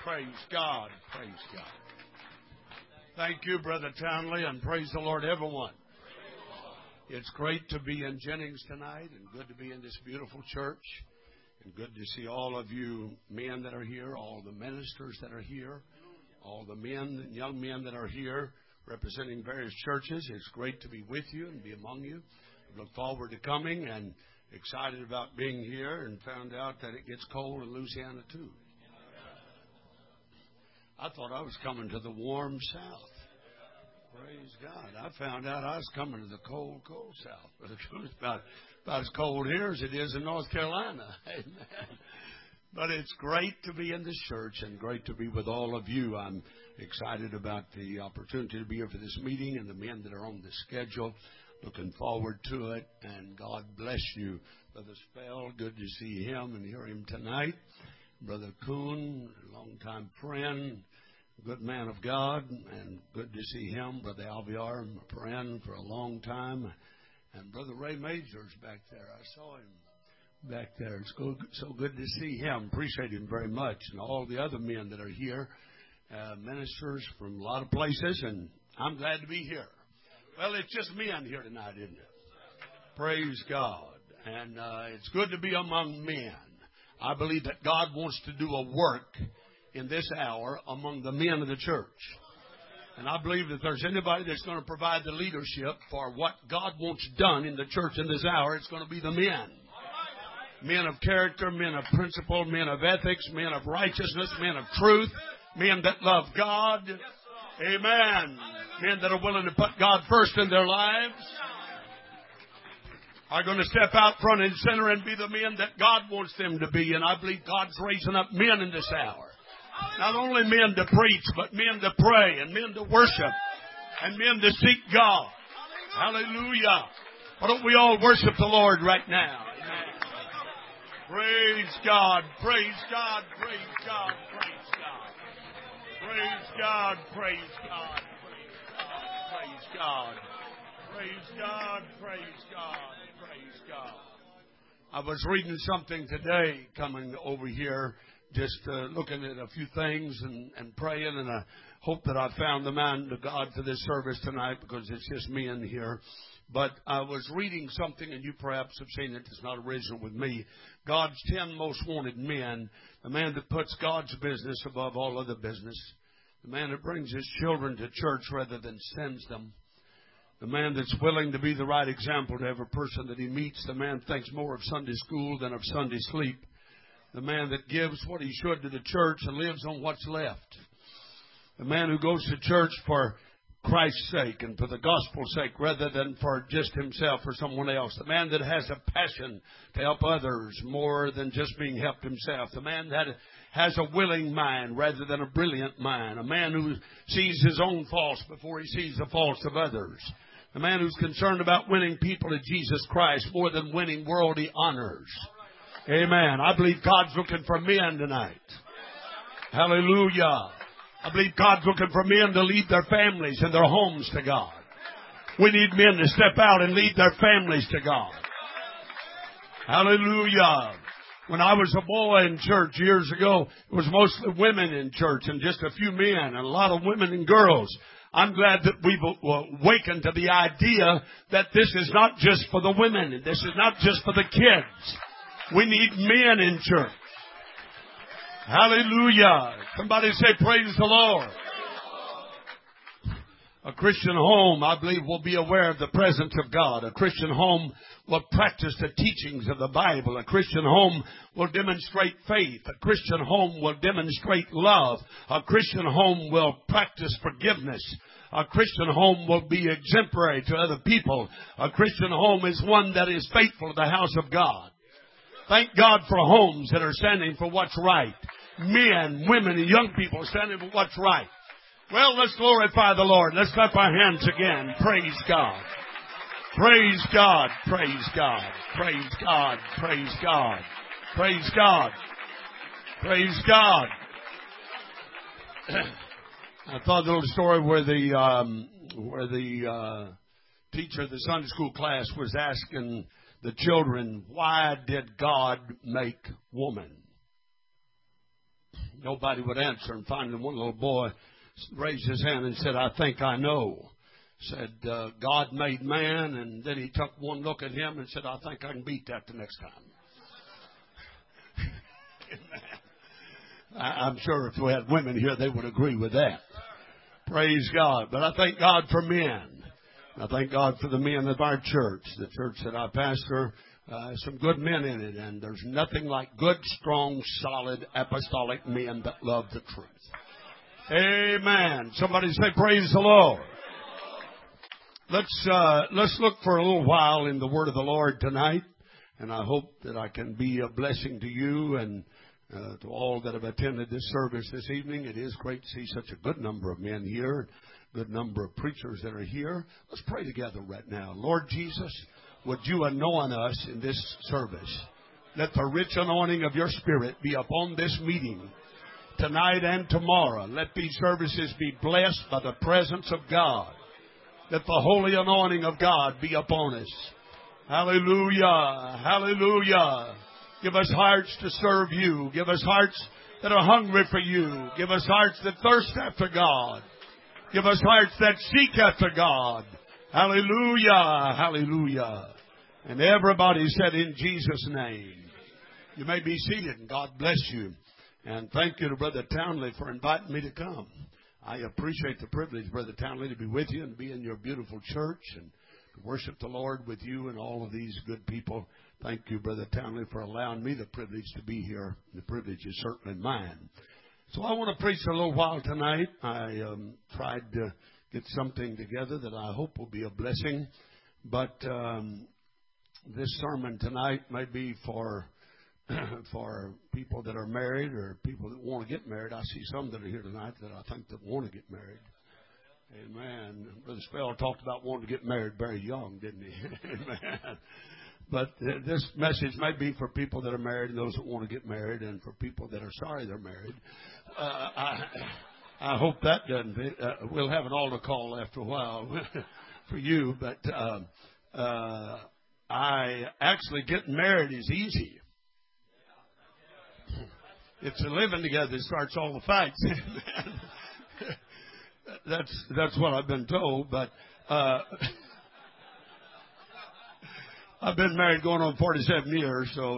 Praise God. Praise God. Thank you, Brother Townley, and praise the Lord, everyone. It's great to be in Jennings tonight and good to be in this beautiful church. And good to see all of you men that are here, all the ministers that are here, all the men, young men that are here representing various churches. It's great to be with you and be among you. I look forward to coming and excited about being here and found out that it gets cold in Louisiana too. I thought I was coming to the warm South. Praise God. I found out I was coming to the cold, cold South. But it's about as cold here as it is in North Carolina. Amen. But it's great to be in this church and great to be with all of you. I'm excited about the opportunity to be here for this meeting and the men that are on the schedule. Looking forward to it. And God bless you. Brother Spell, good to see him and hear him tonight. Brother Kuhn, longtime friend, good man of God, and good to see him. Brother Alviar, a friend for a long time. And Brother Ray Major's back there. I saw him back there. It's so good to see him. Appreciate him very much. And all the other men that are here, ministers from a lot of places, and I'm glad to be here. Well, it's just men here tonight, isn't it? Praise God. And it's good to be among men. I believe that God wants to do a work in this hour among the men of the church. And I believe that if there's anybody that's going to provide the leadership for what God wants done in the church in this hour, it's going to be the men. Men of character, men of principle, men of ethics, men of righteousness, men of truth, men that love God. Amen. Men that are willing to put God first in their lives are going to step out front and center and be the men that God wants them to be. And I believe God's raising up men in this hour. Not only men to preach, but men to pray and men to worship and men to seek God. Hallelujah. Why don't we all worship the Lord right now? Amen. Praise God. Praise God. Praise God. Praise God. Praise God. Praise God. Praise God. Praise God. Praise God. Praise God. I was reading something today coming over here, just looking at a few things and praying, and I hope that I found the man of God for this service tonight because it's just me in here. But I was reading something, and you perhaps have seen it. It's not original with me. God's 10 most wanted men. The man that puts God's business above all other business. The man that brings his children to church rather than sends them. The man that's willing to be the right example to every person that he meets. The man thinks more of Sunday school than of Sunday sleep. The man that gives what he should to the church and lives on what's left. The man who goes to church for Christ's sake and for the gospel's sake rather than for just himself or someone else. The man that has a passion to help others more than just being helped himself. The man that has a willing mind rather than a brilliant mind. A man who sees his own faults before he sees the faults of others. A man who's concerned about winning people to Jesus Christ more than winning worldly honors. Amen. I believe God's looking for men tonight. Hallelujah. I believe God's looking for men to lead their families and their homes to God. We need men to step out and lead their families to God. Hallelujah. When I was a boy in church years ago, it was mostly women in church and just a few men and a lot of women and girls. I'm glad that we've awakened to the idea that this is not just for the women. This is not just for the kids. We need men in church. Hallelujah. Somebody say, praise the Lord. A Christian home, I believe, will be aware of the presence of God. A Christian home will practice the teachings of the Bible. A Christian home will demonstrate faith. A Christian home will demonstrate love. A Christian home will practice forgiveness. A Christian home will be exemplary to other people. A Christian home is one that is faithful to the house of God. Thank God for homes that are standing for what's right. Men, women, and young people standing for what's right. Well, let's glorify the Lord. Let's clap our hands again. Praise God. Praise God. Praise God. Praise God. Praise God. Praise God. Praise God. I thought a little story where the teacher of the Sunday school class was asking the children, why did God make woman? Nobody would answer. And finally, one little boy raised his hand and said, I think I know. Said, God made man, and then he took one look at him and said, I think I can beat that the next time. I'm sure if we had women here, they would agree with that. Praise God. But I thank God for men. I thank God for the men of our church, the church that I pastor. Some good men in it, and there's nothing like good, strong, solid, apostolic men that love the truth. Amen. Somebody say, praise the Lord. Let's look for a little while in the Word of the Lord tonight, and I hope that I can be a blessing to you and to all that have attended this service this evening. It is great to see such a good number of men here, a good number of preachers that are here. Let's pray together right now. Lord Jesus, would you anoint us in this service? Let the rich anointing of your Spirit be upon this meeting tonight and tomorrow. Let these services be blessed by the presence of God. Let the holy anointing of God be upon us. Hallelujah. Hallelujah. Give us hearts to serve you. Give us hearts that are hungry for you. Give us hearts that thirst after God. Give us hearts that seek after God. Hallelujah. Hallelujah. And everybody said in Jesus' name. You may be seated, and God bless you. And thank you to Brother Townley for inviting me to come. I appreciate the privilege, Brother Townley, to be with you and be in your beautiful church and to worship the Lord with you and all of these good people. Thank you, Brother Townley, for allowing me the privilege to be here. The privilege is certainly mine. So I want to preach a little while tonight. I tried to get something together that I hope will be a blessing. But this sermon tonight may be for people that are married or people that want to get married. I see some that are here tonight that I think that want to get married. Amen. Brother Spell talked about wanting to get married very young, didn't he? Amen. But this message may be for people that are married and those that want to get married, and for people that are sorry they're married. I hope that doesn't. We'll have an altar call after a while for you. But I actually getting married is easy. It's the living together that starts all the fights. That's what I've been told. But I've been married going on 47 years. So,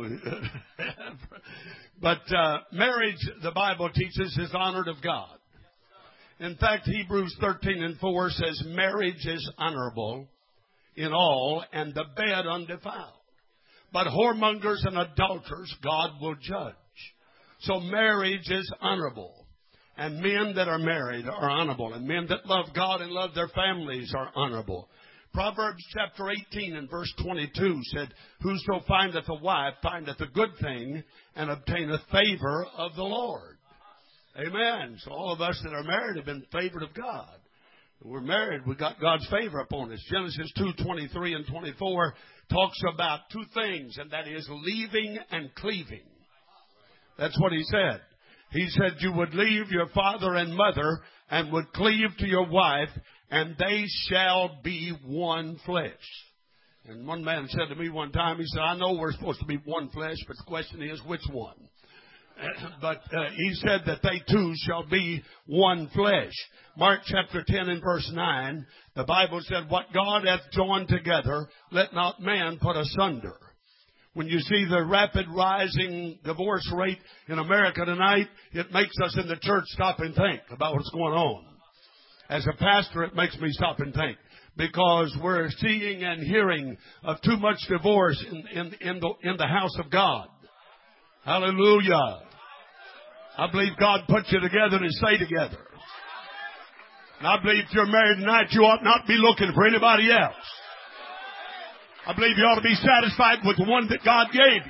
but marriage, the Bible teaches, is honored of God. In fact, Hebrews 13:4 says, marriage is honorable in all, and the bed undefiled. But whoremongers and adulterers God will judge. So marriage is honorable. And men that are married are honorable. And men that love God and love their families are honorable. Proverbs chapter 18 and verse 22 said, whoso findeth a wife findeth a good thing and obtaineth favor of the Lord. Amen. So all of us that are married have been favored of God. We're married, we got God's favor upon us. Genesis 2:23 and 24 talks about two things, and that is leaving and cleaving. That's what he said. He said you would leave your father and mother and would cleave to your wife, and they shall be one flesh. And one man said to me one time, he said, I know we're supposed to be one flesh, but the question is which one? But he said that they two shall be one flesh. Mark chapter 10 and verse 9, the Bible said, what God hath joined together, let not man put asunder. When you see the rapid rising divorce rate in America tonight, it makes us in the church stop and think about what's going on. As a pastor, it makes me stop and think, because we're seeing and hearing of too much divorce in the house of God. Hallelujah. I believe God put you together to stay together. And I believe if you're married tonight, you ought not be looking for anybody else. I believe you ought to be satisfied with the one that God gave you.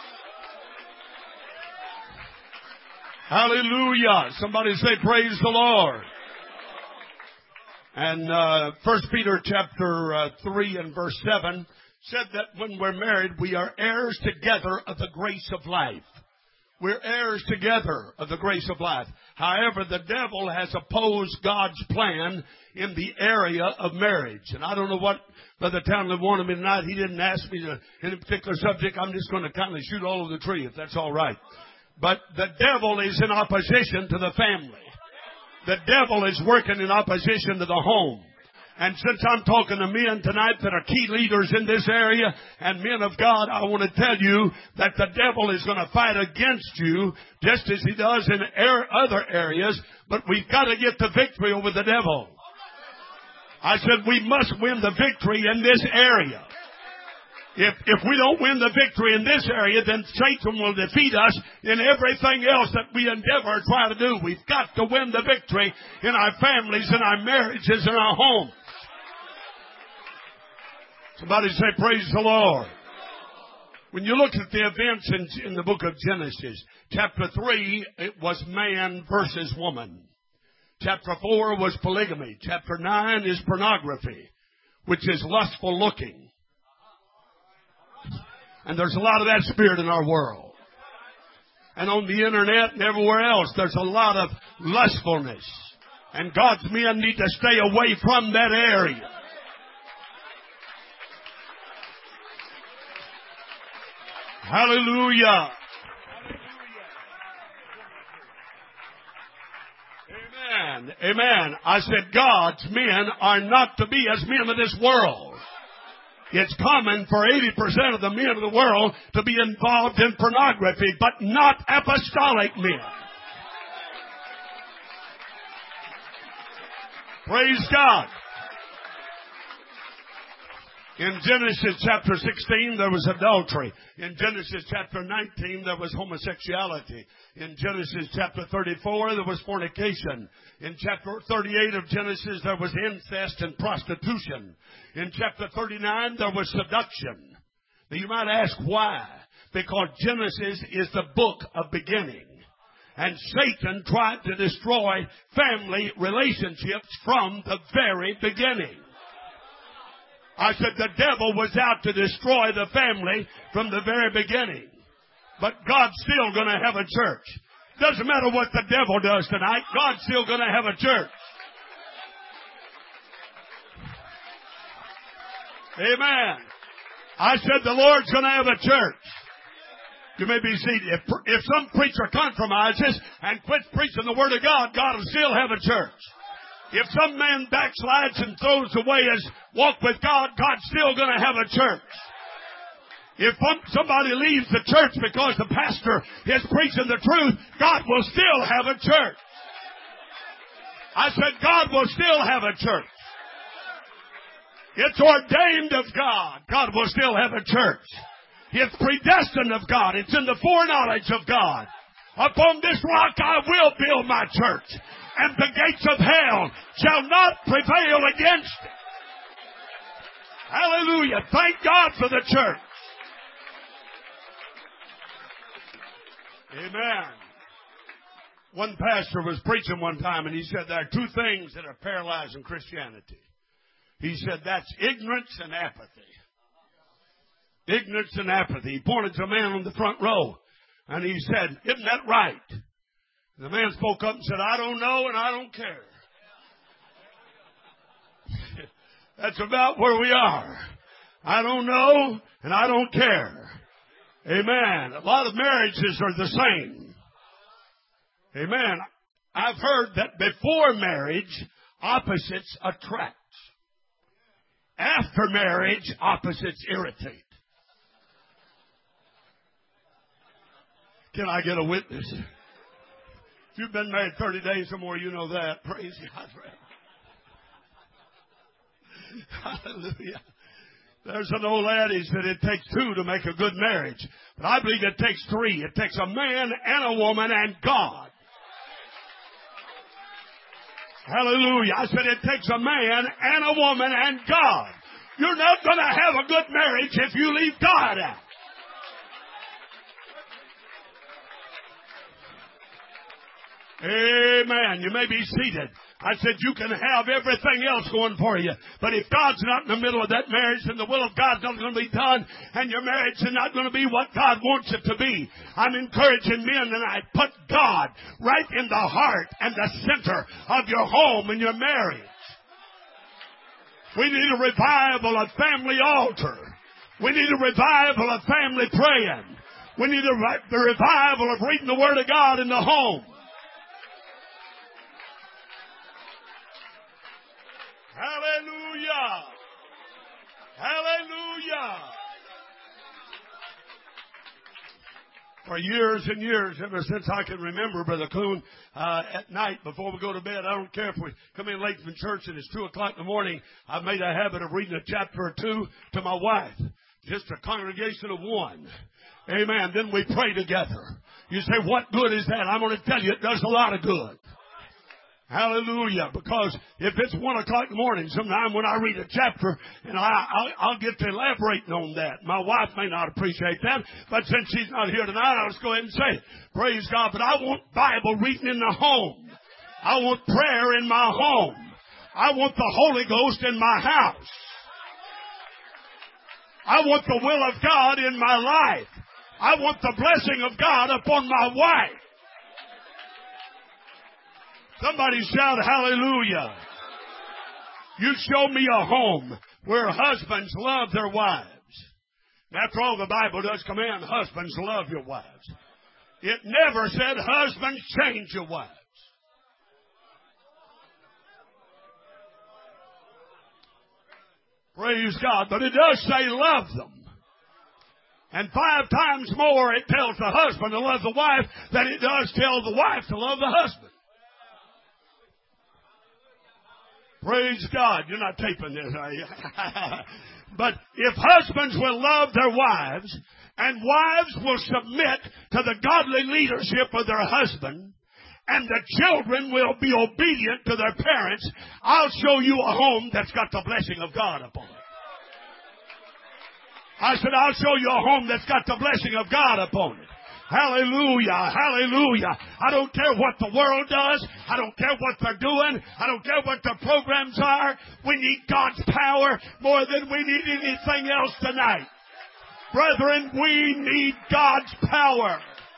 Hallelujah. Somebody say, praise the Lord. And 1 Peter chapter 3 and verse 7 said that when we're married, we are heirs together of the grace of life. We're heirs together of the grace of life. However, the devil has opposed God's plan in the area of marriage. And I don't know what Brother Townley wanted me tonight. He didn't ask me to any particular subject. I'm just going to kind of shoot all over the tree, if that's all right. But the devil is in opposition to the family. The devil is working in opposition to the home. And since I'm talking to men tonight that are key leaders in this area and men of God, I want to tell you that the devil is going to fight against you just as he does in other areas, but we've got to get the victory over the devil. I said we must win the victory in this area. If we don't win the victory in this area, then Satan will defeat us in everything else that we endeavor to try to do. We've got to win the victory in our families, in our marriages, in our homes. Somebody say, praise the Lord. When you look at the events in the book of Genesis, chapter 3, it was man versus woman. Chapter 4 was polygamy. Chapter 9 is pornography, which is lustful looking. And there's a lot of that spirit in our world. And on the internet and everywhere else, there's a lot of lustfulness. And God's men need to stay away from that area. Hallelujah. Amen. Amen. I said God's men are not to be as men of this world. It's common for 80% of the men of the world to be involved in pornography, but not apostolic men. Praise God. In Genesis chapter 16, there was adultery. In Genesis chapter 19, there was homosexuality. In Genesis chapter 34, there was fornication. In chapter 38 of Genesis, there was incest and prostitution. In chapter 39, there was seduction. Now you might ask why. Because Genesis is the book of beginning. And Satan tried to destroy family relationships from the very beginning. I said the devil was out to destroy the family from the very beginning. But God's still going to have a church. Doesn't matter what the devil does tonight, God's still going to have a church. Amen. I said the Lord's going to have a church. You may be seated. If some preacher compromises and quits preaching the Word of God, God will still have a church. If some man backslides and throws away his walk with God, God's still going to have a church. If somebody leaves the church because the pastor is preaching the truth, God will still have a church. I said God will still have a church. It's ordained of God. God will still have a church. It's predestined of God. It's in the foreknowledge of God. Upon this rock I will build my church, and the gates of hell shall not prevail against it. Hallelujah. Thank God for the church. Amen. One pastor was preaching one time and he said there are two things that are paralyzing Christianity. He said that's ignorance and apathy. Ignorance and apathy. He pointed to a man on the front row and he said, isn't that right? The man spoke up and said, I don't know and I don't care. That's about where we are. I don't know and I don't care. Amen. A lot of marriages are the same. Amen. I've heard that before marriage, opposites attract. After marriage, opposites irritate. Can I get a witness? If you've been married 30 days or more, you know that. Praise God. Hallelujah. There's an old adage that it takes two to make a good marriage. But I believe it takes three. It takes a man and a woman and God. Hallelujah. I said it takes a man and a woman and God. You're not going to have a good marriage if you leave God out. Amen. You may be seated. I said you can have everything else going for you. But if God's not in the middle of that marriage, then the will of God's not going to be done, and your marriage is not going to be what God wants it to be. I'm encouraging men tonight, put God right in the heart and the center of your home and your marriage. We need a revival of family altar. We need a revival of family praying. We need the revival of reading the Word of God in the home. Hallelujah. Hallelujah. For years and years, ever since I can remember, Brother Coon, at night before we go to bed, I don't care if we come in late from church and it's 2 o'clock in the morning, I've made a habit of reading a chapter or two to my wife. Just a congregation of one. Amen. Then we pray together. You say, what good is that? I'm going to tell you, it does a lot of good. Hallelujah. Because if it's 1 o'clock in the morning, sometime when I read a chapter, and I'll get to elaborating on that. My wife may not appreciate that, but since she's not here tonight, I'll just go ahead and say it. Praise God. But I want Bible reading in the home. I want prayer in my home. I want the Holy Ghost in my house. I want the will of God in my life. I want the blessing of God upon my wife. Somebody shout hallelujah. You show me a home where husbands love their wives. After all, the Bible does command husbands love your wives. It never said husbands change your wives. Praise God. But it does say love them. And 5 times more it tells the husband to love the wife than it does tell the wife to love the husband. Praise God. You're not taping this, are you? But if husbands will love their wives and wives will submit to the godly leadership of their husband, and the children will be obedient to their parents, I'll show you a home that's got the blessing of God upon it. I said, I'll show you a home that's got the blessing of God upon it. Hallelujah, hallelujah. I don't care what the world does. I don't care what they're doing. I don't care what their programs are. We need God's power more than we need anything else tonight. Brethren, we need God's power.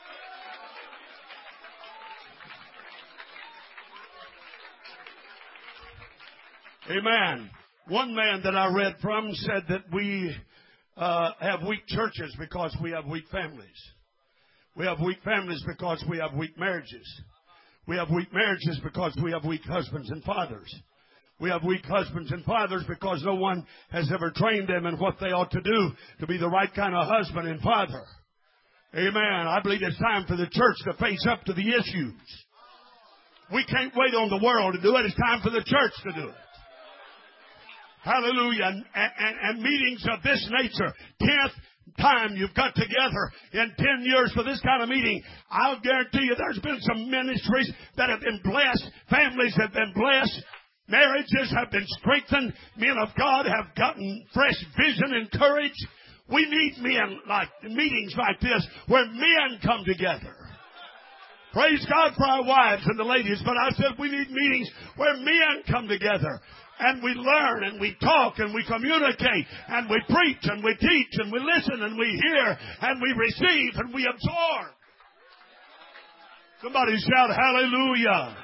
Amen. One man that I read from said that we have weak churches because we have weak families. We have weak families because we have weak marriages. We have weak marriages because we have weak husbands and fathers. We have weak husbands and fathers because no one has ever trained them in what they ought to do to be the right kind of husband and father. Amen. I believe it's time for the church to face up to the issues. We can't wait on the world to do it. It's time for the church to do it. Hallelujah. And meetings of this nature, 10th time you've got together in 10 years for this kind of meeting, I'll guarantee you there's been some ministries that have been blessed. Families have been blessed. Marriages have been strengthened. Men of God have gotten fresh vision and courage. We need men like meetings like this where men come together. Praise God for our wives and the ladies, but I said we need meetings where men come together. And we learn and we talk and we communicate and we preach and we teach and we listen and we hear and we receive and we absorb. Somebody shout hallelujah.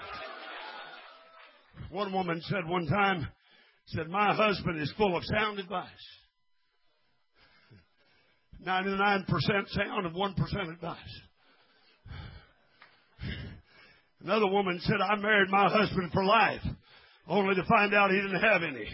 One woman said one time, said, my husband is full of sound advice. 99% sound and 1% advice. Another woman said, I married my husband for life, only to find out he didn't have any.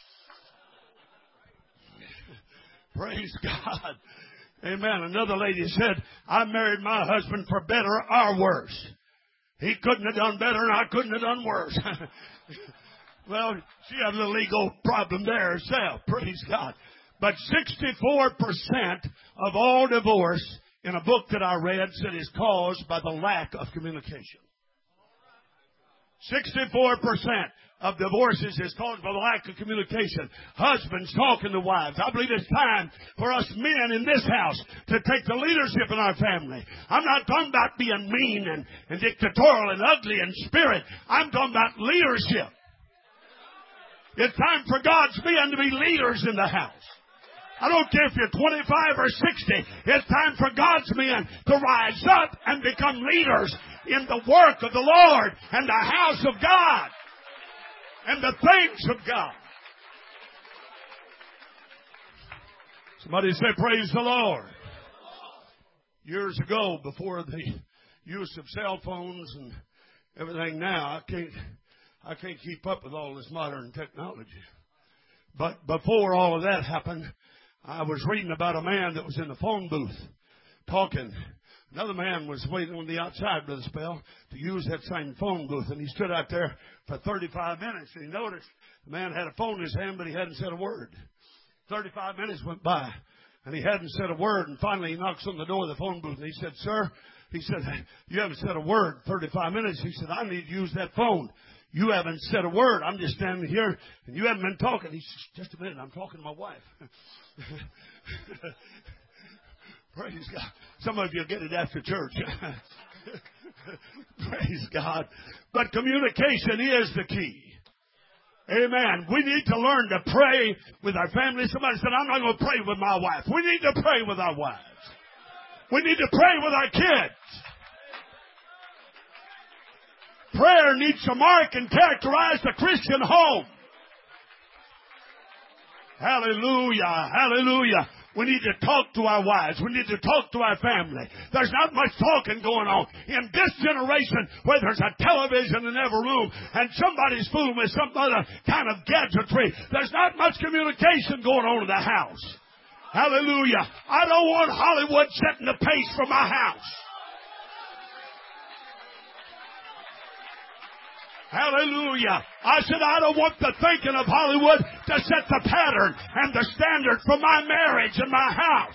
Praise God. Amen. Another lady said, I married my husband for better or worse. He couldn't have done better and I couldn't have done worse. Well, she had a little ego problem there herself. Praise God. But 64% of all divorce in a book that I read said is caused by the lack of communication. 64% of divorces is caused by the lack of communication. Husbands talking to wives. I believe it's time for us men in this house to take the leadership in our family. I'm not talking about being mean and dictatorial and ugly in spirit. I'm talking about leadership. It's time for God's men to be leaders in the house. I don't care if you're 25 or 60. It's time for God's men to rise up and become leaders in the work of the Lord and the house of God and the things of God. Somebody say, praise the Lord. Years ago, before the use of cell phones and everything now, I can't keep up with all this modern technology. But before all of that happened, I was reading about a man that was in the phone booth talking. Another man was waiting on the outside, Brother Spell, to use that same phone booth. And he stood out there for 35 minutes. And he noticed the man had a phone in his hand, but he hadn't said a word. 35 minutes went by, and he hadn't said a word. And finally, he knocks on the door of the phone booth. And he said, "Sir," he said, "you haven't said a word 35 minutes. He said, "I need to use that phone. You haven't said a word. I'm just standing here, and you haven't been talking." He said, "Just a minute. I'm talking to my wife." Praise God. Some of you will get it after church. Praise God. But communication is the key. Amen. We need to learn to pray with our family. Somebody said, "I'm not going to pray with my wife." We need to pray with our wives. We need to pray with our kids. Prayer needs to mark and characterize the Christian home. Hallelujah. Hallelujah. We need to talk to our wives. We need to talk to our family. There's not much talking going on in this generation where there's a television in every room and somebody's fooling with some other kind of gadgetry. There's not much communication going on in the house. Hallelujah. I don't want Hollywood setting the pace for my house. Hallelujah. I said, I don't want the thinking of Hollywood to set the pattern and the standard for my marriage and my house.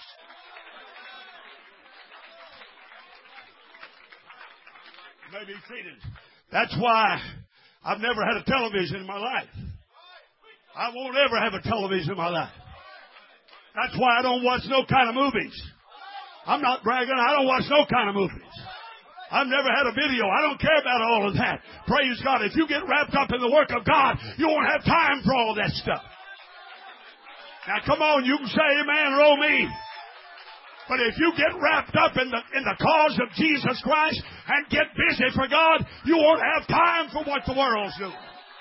You may be seated. That's why I've never had a television in my life. I won't ever have a television in my life. That's why I don't watch no kind of movies. I'm not bragging. I don't watch no kind of movies. I've never had a video. I don't care about all of that. Praise God. If you get wrapped up in the work of God, you won't have time for all that stuff. Now, come on. You can say amen or oh me. But if you get wrapped up in the cause of Jesus Christ and get busy for God, you won't have time for what the world's doing.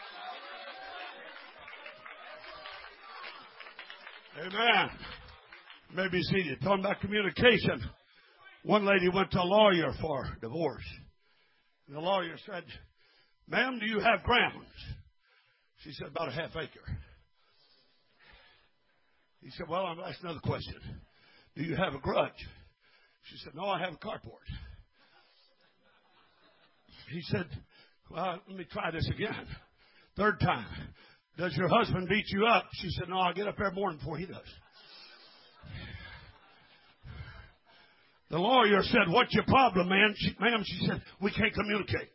Amen. You may be seated. Talking about communication. One lady went to a lawyer for divorce. And the lawyer said, "Ma'am, do you have grounds?" She said, "About a half acre." He said, "Well, I'm asking another question. Do you have a grudge?" She said, "No, I have a carport." He said, "Well, let me try this again. Third time. Does your husband beat you up?" She said, "No, I get up every morning before he does." The lawyer said, "What's your problem, man?" Ma'am, she said, "We can't communicate."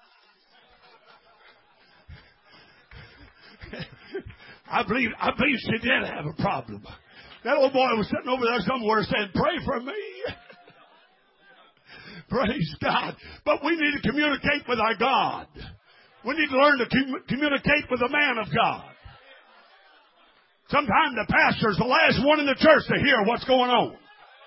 I believe she did have a problem. That old boy was sitting over there somewhere saying, "Pray for me." Praise God. But we need to communicate with our God. We need to learn to communicate with the man of God. Sometimes the pastor's the last one in the church to hear what's going on.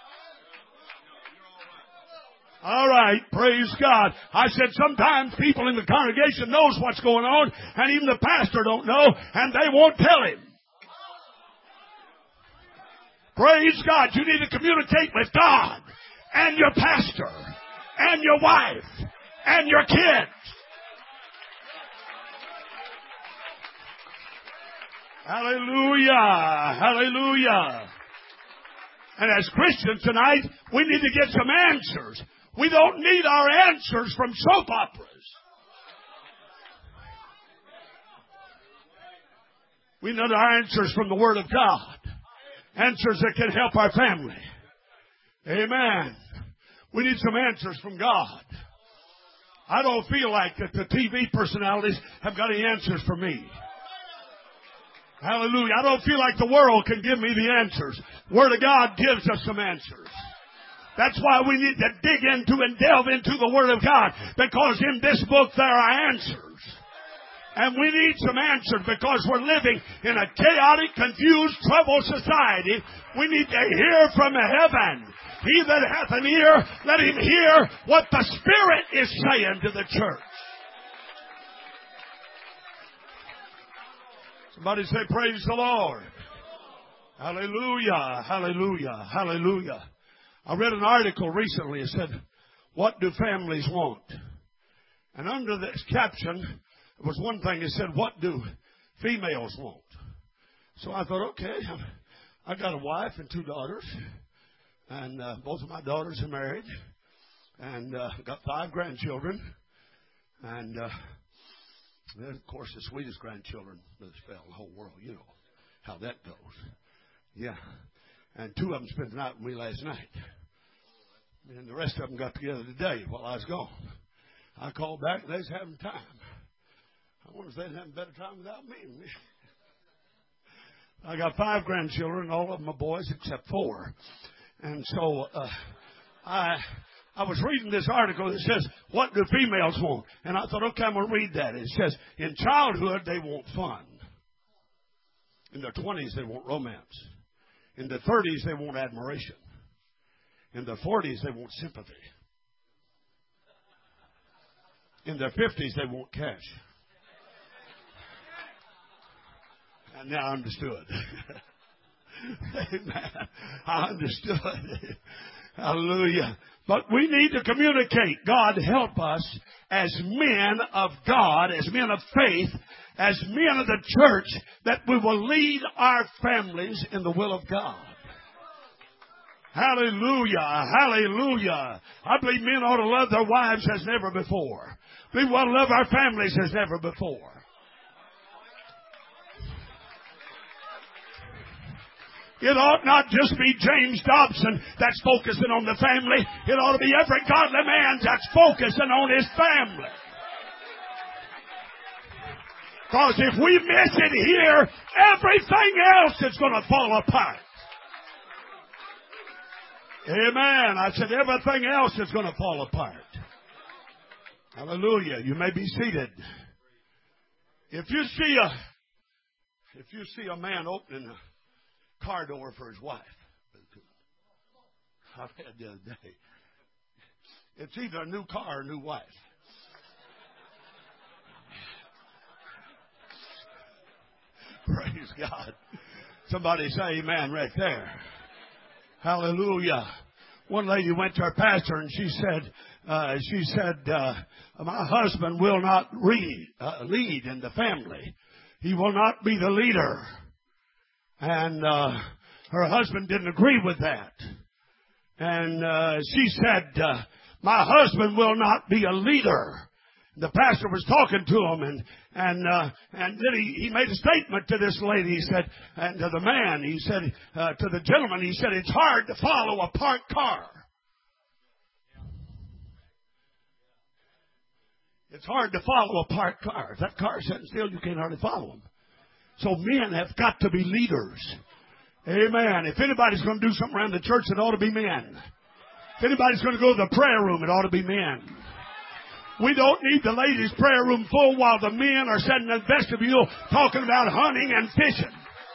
All right, praise God. I said sometimes people in the congregation knows what's going on, and even the pastor don't know, and they won't tell him. Praise God. You need to communicate with God and your pastor and your wife and your kids. Hallelujah. Hallelujah. And as Christians tonight, we need to get some answers. We don't need our answers from soap operas. We need our answers from the Word of God. Answers that can help our family. Amen. We need some answers from God. I don't feel like that the TV personalities have got any answers for me. Hallelujah. I don't feel like the world can give me the answers. Word of God gives us some answers. That's why we need to dig into and delve into the Word of God. Because in this book there are answers. And we need some answers because we're living in a chaotic, confused, troubled society. We need to hear from heaven. He that hath an ear, let him hear what the Spirit is saying to the church. Somebody say, praise the Lord. Hallelujah, hallelujah, hallelujah. I read an article recently. It said, "What do families want?" And under this caption, there was one thing. It said, "What do females want?" So I thought, okay, I got a wife and 2 daughters, and both of my daughters are married, and got 5 grandchildren, and then, of course, the sweetest grandchildren that fell in the whole world. You know how that goes. Yeah. And 2 of them spent the night with me last night. And the rest of them got together today while I was gone. I called back and they was having time. I wonder if they'd have a better time without me. I got 5 grandchildren, all of them are boys except 4. And so I was reading this article that says, "What do females want?" And I thought, okay, I'm going to read that. It says, in childhood, they want fun. In their 20s, they want romance. In their 30s, they want admiration. In their 40s, they want sympathy. In their 50s, they want cash. And now I understood. Amen. I understood. Hallelujah. But we need to communicate. God help us as men of God, as men of faith, as men of the church, that we will lead our families in the will of God. Hallelujah. Hallelujah. I believe men ought to love their wives as never before. We want to love our families as never before. It ought not just be James Dobson that's focusing on the family. It ought to be every godly man that's focusing on his family. Because if we miss it here, everything else is going to fall apart. Amen. I said everything else is going to fall apart. Hallelujah. You may be seated. If you see a man opening a car door for his wife, I read the other day, it's either a new car or a new wife. Praise God. Somebody say amen right there. Hallelujah. One lady went to her pastor and she said, my husband will not lead in the family. He will not be the leader. And her husband didn't agree with that. And she said, my husband will not be a leader. The pastor was talking to him, and then he made a statement to this lady. He said, and to the man, he said, to the gentleman, he said, it's hard to follow a parked car. It's hard to follow a parked car. If that car's sitting still, you can't hardly follow him. So men have got to be leaders. Amen. If anybody's going to do something around the church, it ought to be men. If anybody's going to go to the prayer room, it ought to be men. We don't need the ladies' prayer room full while the men are sitting in the vestibule talking about hunting and fishing.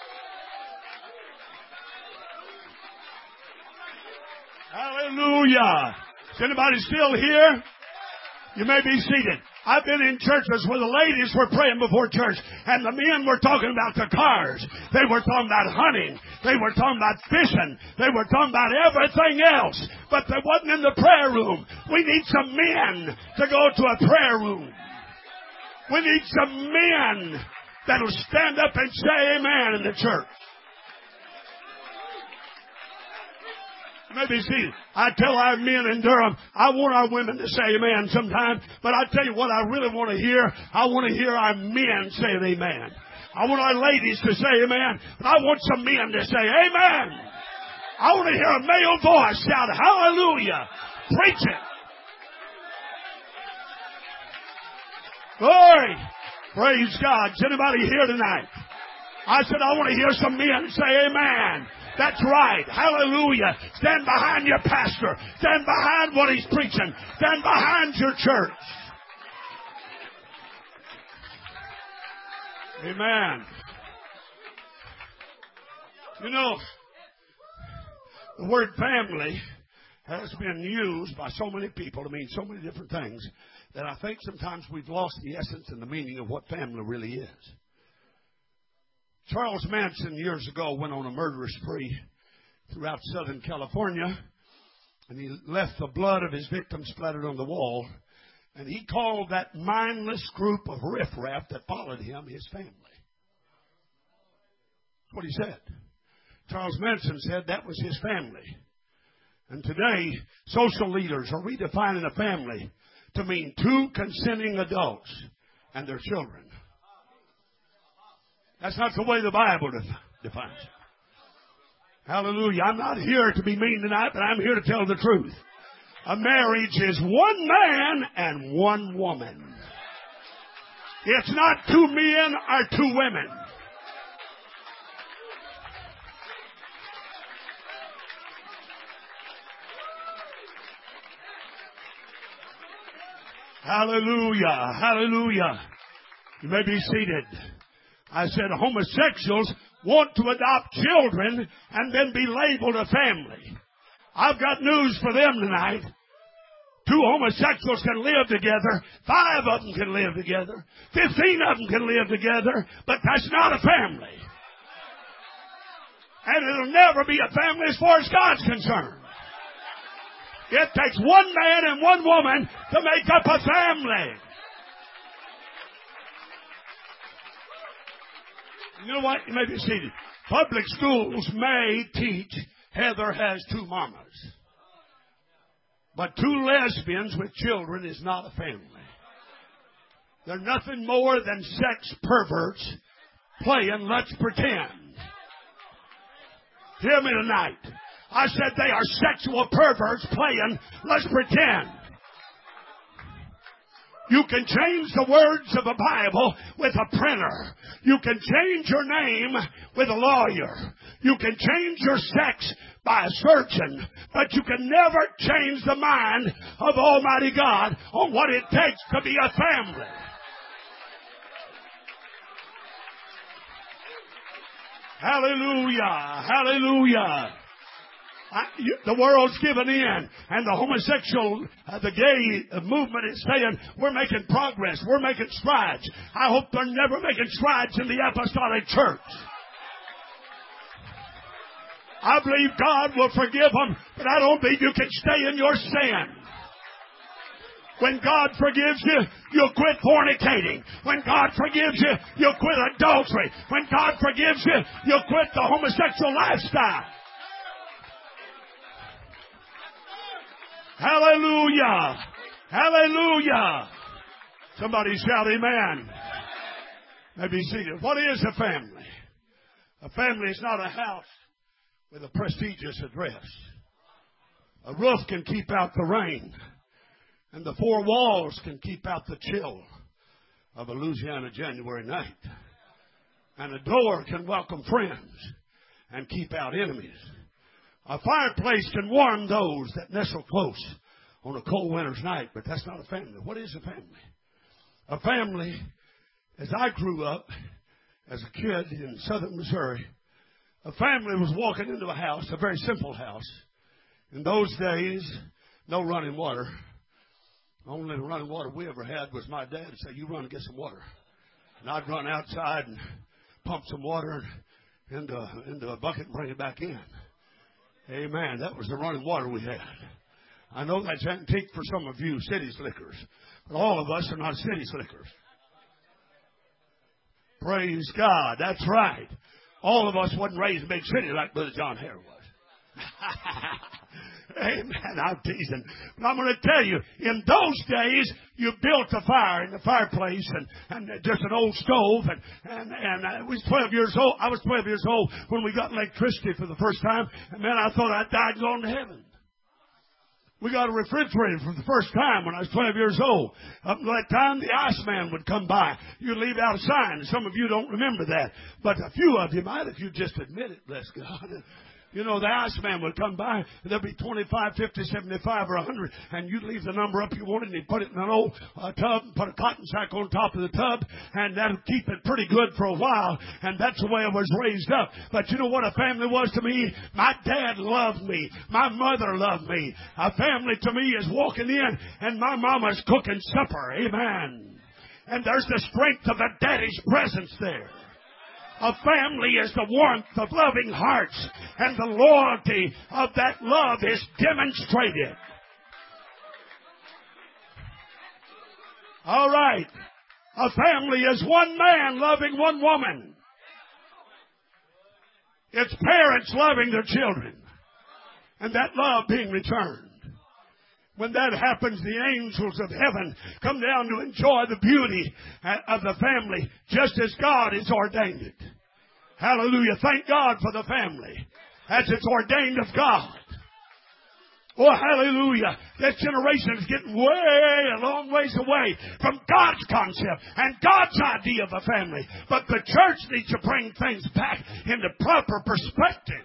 Hallelujah. Is anybody still here? You may be seated. I've been in churches where the ladies were praying before church and the men were talking about the cars. They were talking about hunting. They were talking about fishing. They were talking about everything else. But they wasn't in the prayer room. We need some men to go to a prayer room. We need some men that'll stand up and say amen in the church. Maybe see, I tell our men in Durham, I want our women to say amen sometime, but I tell you what I really want to hear. I want to hear our men say amen. I want our ladies to say amen, but I want some men to say amen. I want to hear a male voice shout hallelujah. Preach it. Glory. Praise God. Is anybody here tonight? I said I want to hear some men say amen. That's right. Hallelujah. Stand behind your pastor. Stand behind what he's preaching. Stand behind your church. Amen. You know, the word family has been used by so many people to mean so many different things that I think sometimes we've lost the essence and the meaning of what family really is. Charles Manson years ago went on a murderous spree throughout Southern California, And he left the blood of his victim splattered on the wall. And he called that mindless group of riffraff that followed him his family. That's what he said. Charles Manson said that was his family. And today, social leaders are redefining a family to mean two consenting adults and their children. That's not the way the Bible defines it. Hallelujah. I'm not here to be mean tonight, but I'm here to tell the truth. A marriage is one man and one woman. It's not two men or two women. Hallelujah. Hallelujah. You may be seated. I said homosexuals want to adopt children and then be labeled a family. I've got news for them tonight. Two homosexuals can live together. 5 of them can live together. 15 of them can live together. But that's not a family. And it'll never be a family as far as God's concerned. It takes one man and one woman to make up a family. You know what? You may be seated. Public schools may teach Heather has 2 mamas. But 2 lesbians with children is not a family. They're nothing more than sex perverts playing let's pretend. Hear me tonight. I said they are sexual perverts playing let's pretend. You can change the words of a Bible with a printer. You can change your name with a lawyer. You can change your sex by a surgeon. But you can never change the mind of Almighty God on what it takes to be a family. Hallelujah. Hallelujah. The world's given in, and the homosexual, the gay movement is saying, we're making progress, we're making strides. I hope they're never making strides in the apostolic church. I believe God will forgive them, but I don't believe you can stay in your sin. When God forgives you, you'll quit fornicating. When God forgives you, you'll quit adultery. When God forgives you, you'll quit the homosexual lifestyle. Hallelujah. Hallelujah. Somebody shout amen. Maybe seated. What is a family? A family is not a house with a prestigious address. A roof can keep out the rain, and the 4 walls can keep out the chill of a Louisiana January night. And a door can welcome friends and keep out enemies. A fireplace can warm those that nestle close on a cold winter's night, but that's not a family. What is a family? A family, as I grew up as a kid in southern Missouri, a family was walking into a house, a very simple house. In those days, no running water. The only running water we ever had was my dad would say, you run and get some water. And I'd run outside and pump some water into a bucket and bring it back in. Amen. That was the running water we had. I know that's antique for some of you city slickers, but all of us are not city slickers. Praise God. That's right. All of us wasn't raised in a big city like Brother John Hare was. Amen. I'm teasing. But I'm going to tell you, in those days, you built a fire in the fireplace and just an old stove. And I was 12 years old. I was 12 years old when we got electricity for the first time. And man, I thought I died going to heaven. We got a refrigerator for the first time when I was 12 years old. Up until that time, the Iceman would come by. You'd leave out a sign. Some of you don't remember that. But a few of you might if you just admit it, bless God. You know, the Iceman would come by, and there'd be 25, 50, 75, or 100, and you'd leave the number up you wanted, and he'd put it in an old tub, and put a cotton sack on top of the tub, and that'll keep it pretty good for a while, and that's the way I was raised up. But you know what a family was to me? My dad loved me. My mother loved me. A family to me is walking in, and my mama's cooking supper. Amen. And there's the strength of a daddy's presence there. A family is the warmth of loving hearts, and the loyalty of that love is demonstrated. All right. A family is one man loving one woman. It's parents loving their children, and that love being returned. When that happens, the angels of heaven come down to enjoy the beauty of the family, just as God has ordained it. Hallelujah. Thank God for the family, as it's ordained of God. Oh, hallelujah. This generation is getting a long ways away from God's concept and God's idea of a family. But the church needs to bring things back into proper perspective.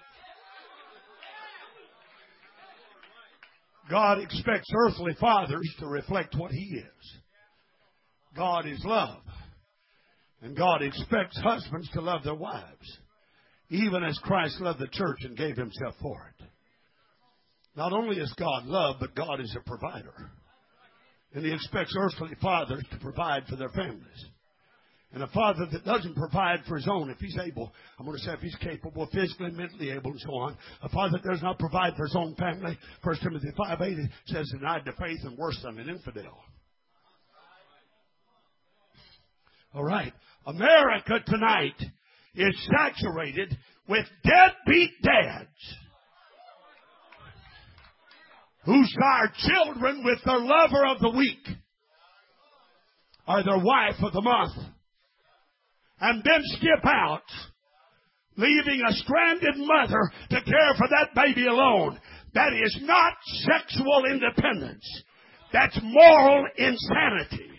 God expects earthly fathers to reflect what He is. God is love. And God expects husbands to love their wives, even as Christ loved the church and gave Himself for it. Not only is God love, but God is a provider. And He expects earthly fathers to provide for their families. And a father that doesn't provide for his own, if he's able, I'm going to say if he's capable, physically, mentally able, and so on. A father that does not provide for his own family, 1 Timothy 5:8 says, denied the faith and worse than an infidel. All right. America tonight is saturated with deadbeat dads who sire children with their lover of the week or their wife of the month, and then skip out, leaving a stranded mother to care for that baby alone. That is not sexual independence. That's moral insanity.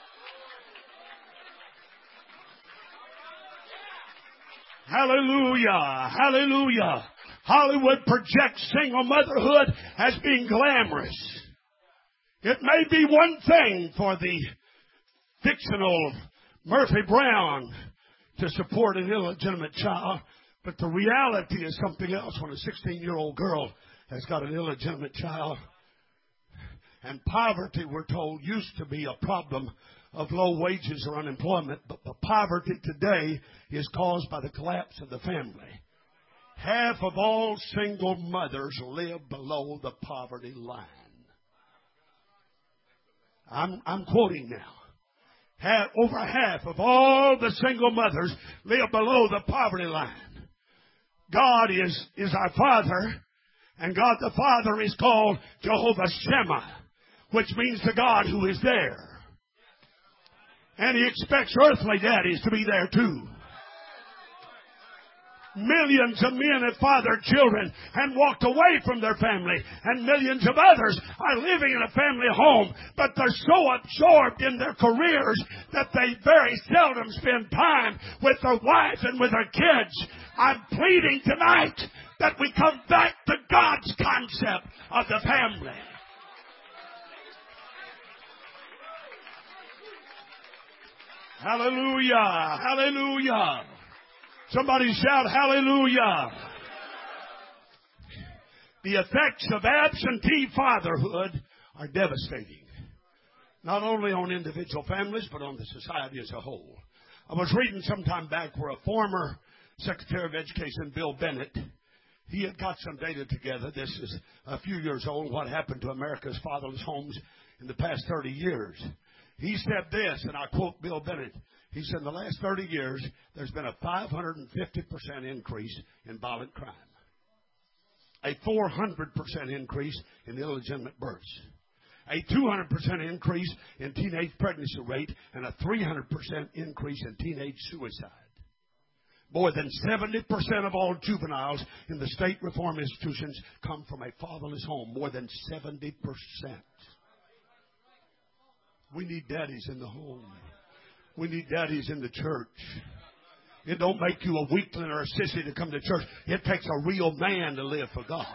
Hallelujah. Hallelujah. Hollywood projects single motherhood as being glamorous. It may be one thing for the fictional Murphy Brown to support an illegitimate child, but the reality is something else when a 16-year-old girl has got an illegitimate child. And poverty, we're told, used to be a problem of low wages or unemployment, but the poverty today is caused by the collapse of the family. Half of all single mothers live below the poverty line. I'm quoting now. Over half of all the single mothers live below the poverty line. God is our Father, and God the Father is called Jehovah Shammah, which means the God who is there. And He expects earthly daddies to be there too. Millions of men have fathered children and walked away from their family, and millions of others are living in a family home, but they're so absorbed in their careers that they very seldom spend time with their wife and with their kids. I'm pleading tonight that we come back to God's concept of the family. Hallelujah! Hallelujah! Somebody shout hallelujah. The effects of absentee fatherhood are devastating. Not only on individual families, but on the society as a whole. I was reading some time back where a former Secretary of Education, Bill Bennett, he had got some data together. This is a few years old, what happened to America's fatherless homes in the past 30 years. He said this, and I quote Bill Bennett. He said, in the last 30 years, there's been a 550% increase in violent crime, a 400% increase in illegitimate births, a 200% increase in teenage pregnancy rate, and a 300% increase in teenage suicide. More than 70% of all juveniles in the state reform institutions come from a fatherless home. More than 70%. We need daddies in the home. We need daddies in the church. It don't make you a weakling or a sissy to come to church. It takes a real man to live for God.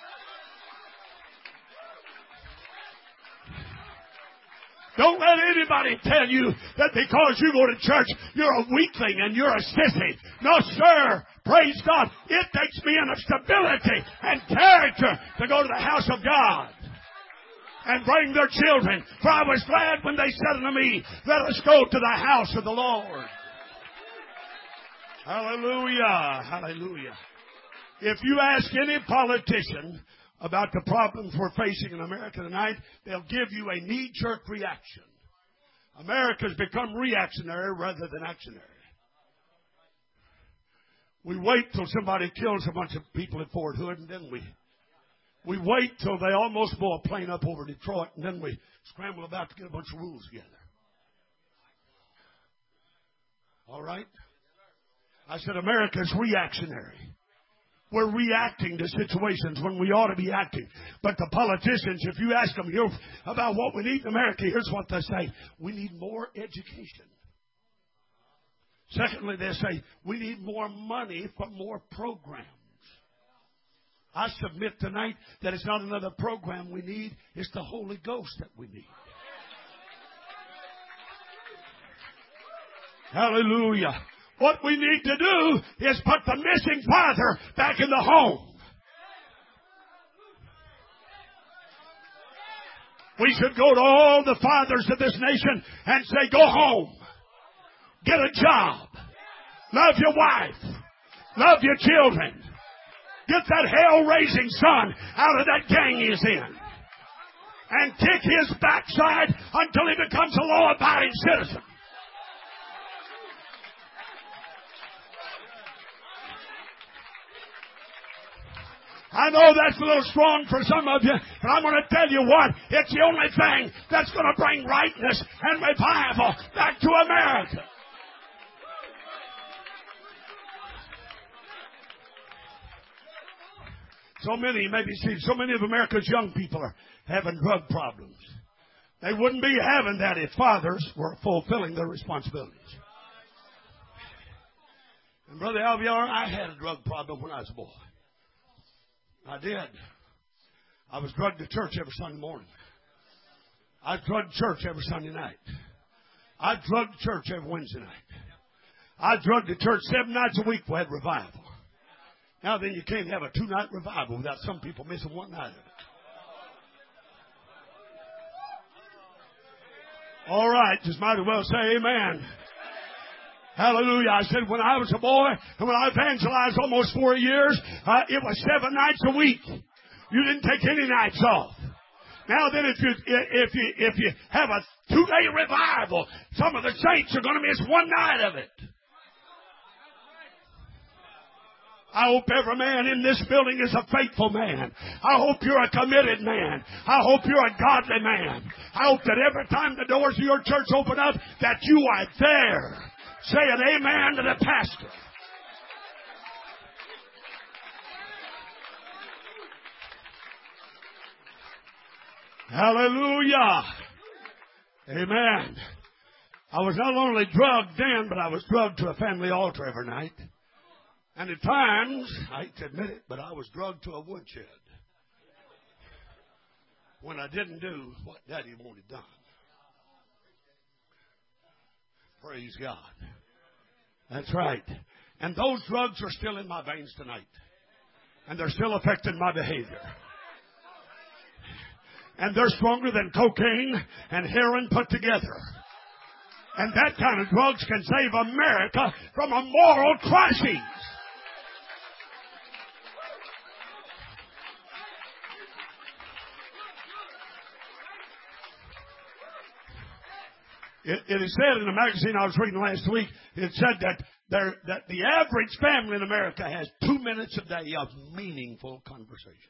Don't let anybody tell you that because you go to church, you're a weakling and you're a sissy. No, sir. Praise God. It takes men of stability and character to go to the house of God and bring their children. For I was glad when they said unto me, let us go to the house of the Lord. Hallelujah. Hallelujah. If you ask any politician about the problems we're facing in America tonight, they'll give you a knee-jerk reaction. America's become reactionary rather than actionary. We wait till somebody kills a bunch of people at Fort Hood, and then we wait till they almost blow a plane up over Detroit, and then we scramble about to get a bunch of rules together. All right? I said America's reactionary. We're reacting to situations when we ought to be acting. But the politicians, if you ask them here about what we need in America, here's what they say. We need more education. Secondly, they say we need more money for more programs. I submit tonight that it's not another program we need. It's the Holy Ghost that we need. Hallelujah. What we need to do is put the missing father back in the home. We should go to all the fathers of this nation and say, go home. Get a job. Love your wife. Love your children. Get that hell-raising son out of that gang he's in. And kick his backside until he becomes a law-abiding citizen. I know that's a little strong for some of you, but I'm going to tell you what, it's the only thing that's going to bring rightness and revival back to America. So many of America's young people are having drug problems. They wouldn't be having that if fathers were fulfilling their responsibilities. And Brother Alvear, I had a drug problem when I was a boy. I did. I was drugged to church every Sunday morning. I drugged church every Sunday night. I drugged church every Wednesday night. I drugged to church 7 nights a week. We had revival. Now then, you can't have a 2-night revival without some people missing 1 night of it. All right, just might as well say amen. Hallelujah. I said when I was a boy and when I evangelized almost 4 years, it was 7 nights a week. You didn't take any nights off. Now then, if you have a 2-day revival, some of the saints are going to miss 1 night of it. I hope every man in this building is a faithful man. I hope you're a committed man. I hope you're a godly man. I hope that every time the doors of your church open up, that you are there. Say an amen to the pastor. Hallelujah. Amen. I was not only drugged then, but I was drugged to a family altar every night. And at times, I hate to admit it, but I was drugged to a woodshed when I didn't do what Daddy wanted done. Praise God. That's right. And those drugs are still in my veins tonight. And they're still affecting my behavior. And they're stronger than cocaine and heroin put together. And that kind of drugs can save America from a moral crisis. It is said in a magazine I was reading last week, it said that the average family in America has 2 minutes a day of meaningful conversation.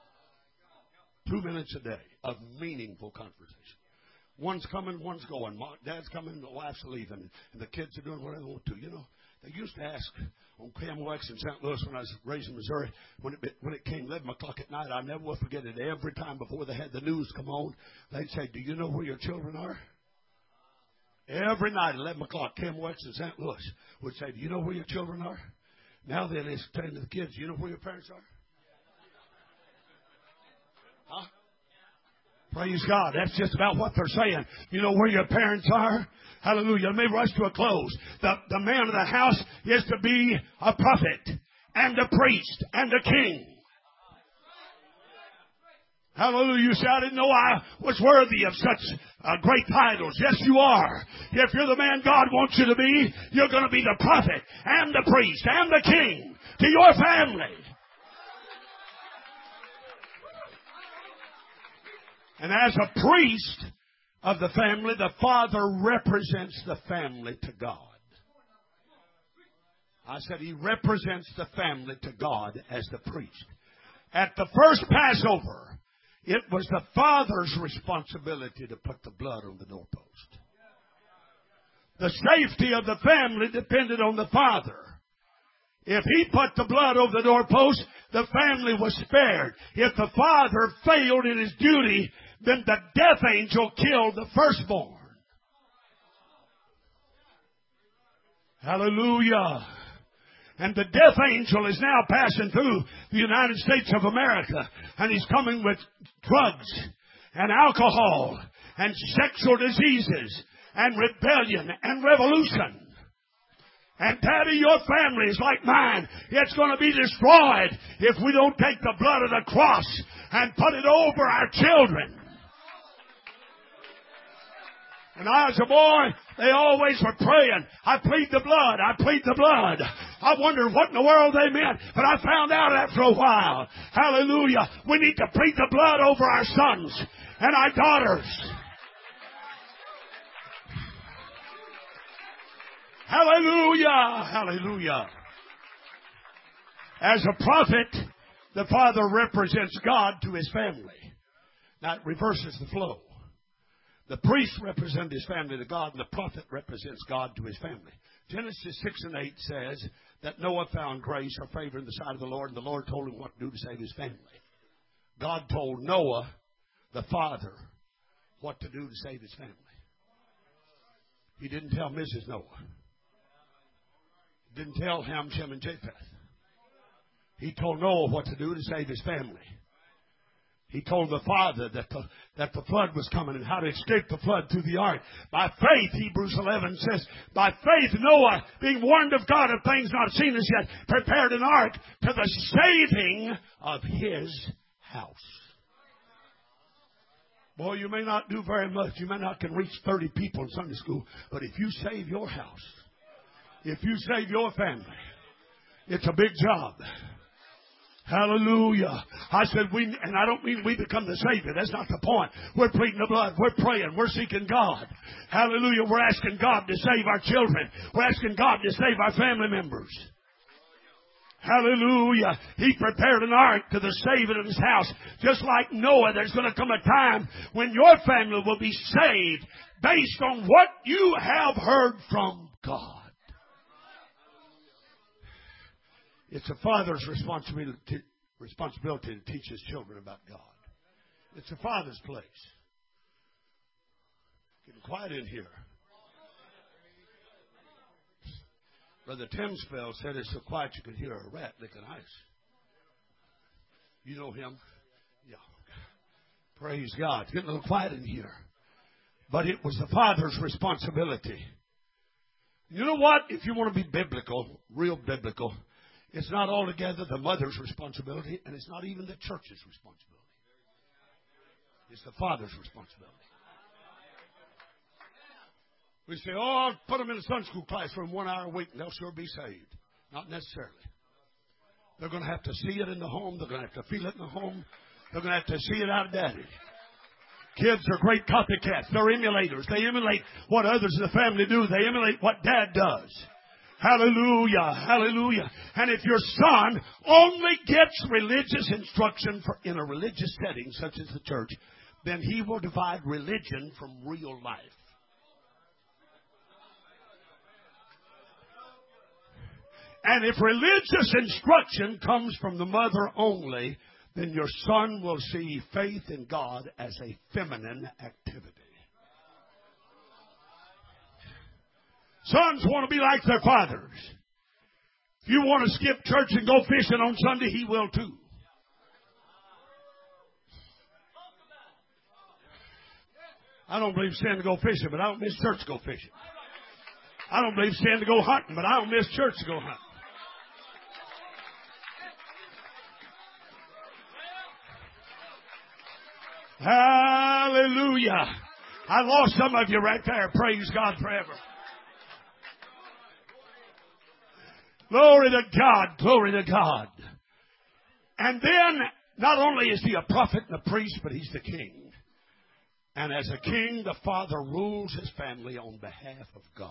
2 minutes a day of meaningful conversation. One's coming, one's going. Dad's coming, the wife's leaving, and the kids are doing what they want to. You know, they used to ask on KMOX in St. Louis when I was raised in Missouri, when it came 11 o'clock at night, I never will forget it. Every time before they had the news come on, they'd say, "Do you know where your children are?" Every night, 11 o'clock, KMOX in St. Louis would say, "Do you know where your children are?" Now then, it's saying to the kids, "Do you know where your parents are?" Huh? Praise God. That's just about what they're saying. You know where your parents are? Hallelujah. Let me rush to a close. The man of the house is to be a prophet and a priest and a king. Hallelujah. You say, "I didn't know I was worthy of Great titles. Yes, you are. If you're the man God wants you to be, you're going to be the prophet and the priest and the king to your family. And as a priest of the family, the father represents the family to God. I said he represents the family to God as the priest. At the first Passover, it was the father's responsibility to put the blood on the doorpost. The safety of the family depended on the father. If he put the blood over the doorpost, the family was spared. If the father failed in his duty, then the death angel killed the firstborn. Hallelujah. And the death angel is now passing through the United States of America. And he's coming with drugs and alcohol and sexual diseases and rebellion and revolution. And Daddy, your family is like mine. It's going to be destroyed if we don't take the blood of the cross and put it over our children. When I was a boy, they always were praying, I plead the blood, I plead the blood. I wondered what in the world they meant, but I found out after a while. Hallelujah. We need to plead the blood over our sons and our daughters. Hallelujah. Hallelujah. As a prophet, the father represents God to his family. Now it reverses the flow. The priest represents his family to God, and the prophet represents God to his family. Genesis 6 and 8 says that Noah found grace or favor in the sight of the Lord, and the Lord told him what to do to save his family. God told Noah, the father, what to do to save his family. He didn't tell Mrs. Noah. He didn't tell Ham, Shem, and Japheth. He told Noah what to do to save his family. He told the father that the flood was coming and how to escape the flood through the ark. By faith, Hebrews 11 says, by faith Noah, being warned of God of things not seen as yet, prepared an ark to the saving of his house. Boy, you may not do very much. You may not can reach 30 people in Sunday school. But if you save your house, if you save your family, it's a big job. Hallelujah. I said and I don't mean we become the Savior. That's not the point. We're pleading the blood. We're praying. We're seeking God. Hallelujah. We're asking God to save our children. We're asking God to save our family members. Hallelujah. He prepared an ark to the saving of his house. Just like Noah, there's going to come a time when your family will be saved based on what you have heard from God. It's a father's responsibility to teach his children about God. It's a father's place. Getting quiet in here. Brother Timspell said it's so quiet you could hear a rat licking ice. You know him? Yeah. Praise God. It's getting a little quiet in here. But it was the father's responsibility. You know what? If you want to be biblical, real biblical, it's not altogether the mother's responsibility, and it's not even the church's responsibility. It's the father's responsibility. We say, oh, I'll put them in a Sunday school classroom 1 hour a week, and they'll sure be saved. Not necessarily. They're going to have to see it in the home. They're going to have to feel it in the home. They're going to have to see it out of daddy. Kids are great copycats. They're emulators. They emulate what others in the family do. They emulate what dad does. Hallelujah, hallelujah. And if your son only gets religious instruction in a religious setting, such as the church, then he will divide religion from real life. And if religious instruction comes from the mother only, then your son will see faith in God as a feminine activity. Sons want to be like their fathers. If you want to skip church and go fishing on Sunday, he will too. I don't believe sin to go fishing, but I don't miss church to go fishing. I don't believe sin to go hunting, but I don't miss church to go hunting. Hallelujah. I lost some of you right there. Praise God forever. Glory to God. Glory to God. And then, not only is he a prophet and a priest, but he's the king. And as a king, the Father rules his family on behalf of God.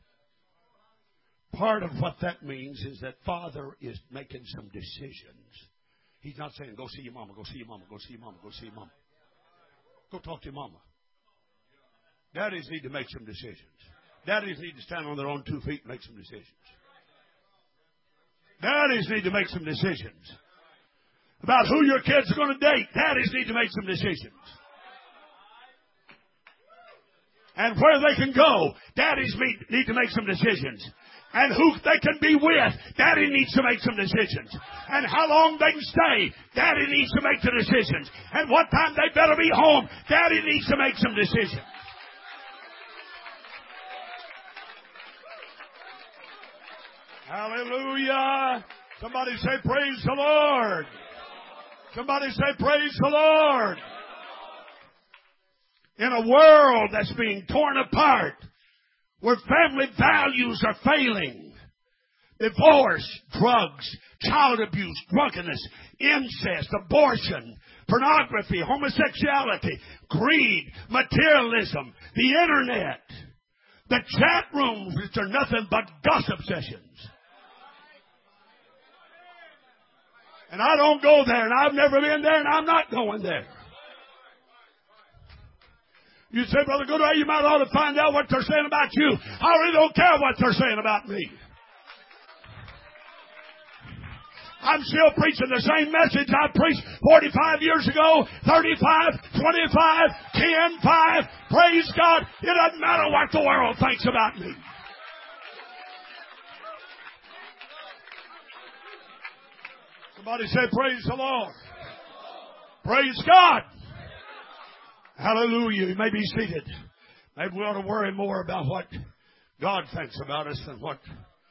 Part of what that means is that Father is making some decisions. He's not saying, go see your mama, go see your mama, go see your mama, go see your mama. Go talk to your mama. Daddies need to make some decisions. Daddies need to stand on their own 2 feet and make some decisions. Daddies need to make some decisions about who your kids are going to date. Daddies need to make some decisions. And where they can go. Daddies need to make some decisions. And who they can be with. Daddy needs to make some decisions. And how long they can stay. Daddy needs to make the decisions. And what time they better be home. Daddy needs to make some decisions. Hallelujah. Somebody say, praise the Lord. Somebody say, praise the Lord. In a world that's being torn apart, where family values are failing, divorce, drugs, child abuse, drunkenness, incest, abortion, pornography, homosexuality, greed, materialism, the internet, the chat rooms, which are nothing but gossip sessions. And I don't go there, and I've never been there, and I'm not going there. You say, Brother Goodway, you might ought to find out what they're saying about you. I really don't care what they're saying about me. I'm still preaching the same message I preached 45 years ago, 35, 25, 10, 5. Praise God. It doesn't matter what the world thinks about me. Somebody say, praise the Lord. Praise God. Hallelujah. You may be seated. Maybe we ought to worry more about what God thinks about us than what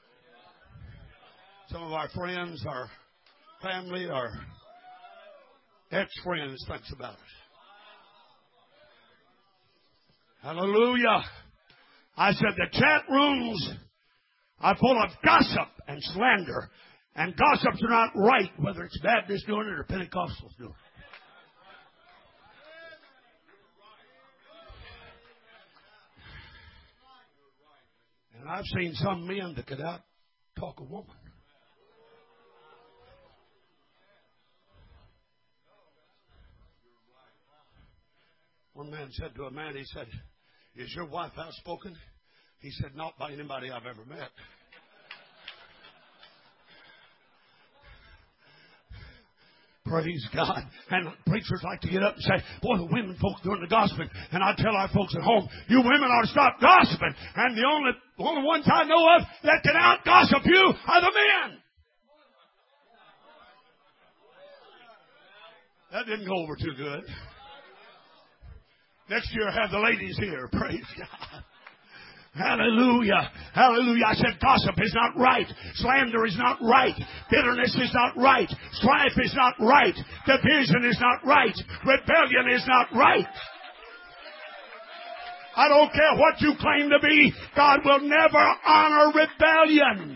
some of our friends, our family, our ex-friends thinks about us. Hallelujah. I said the chat rooms are full of gossip and slander. And gossips are not right, whether it's Baptists doing it or Pentecostals doing it. And I've seen some men that could out-talk a woman. One man said to a man, he said, is your wife outspoken? He said, not by anybody I've ever met. Praise God. And preachers like to get up and say, boy, the women folks doing the gossiping. And I tell our folks at home, you women ought to stop gossiping. And the only ones I know of that can out-gossip you are the men. That didn't go over too good. Next year, have the ladies here. Praise God. Hallelujah. Hallelujah. I said gossip is not right. Slander is not right. Bitterness is not right. Strife is not right. Division is not right. Rebellion is not right. I don't care what you claim to be. God will never honor rebellion.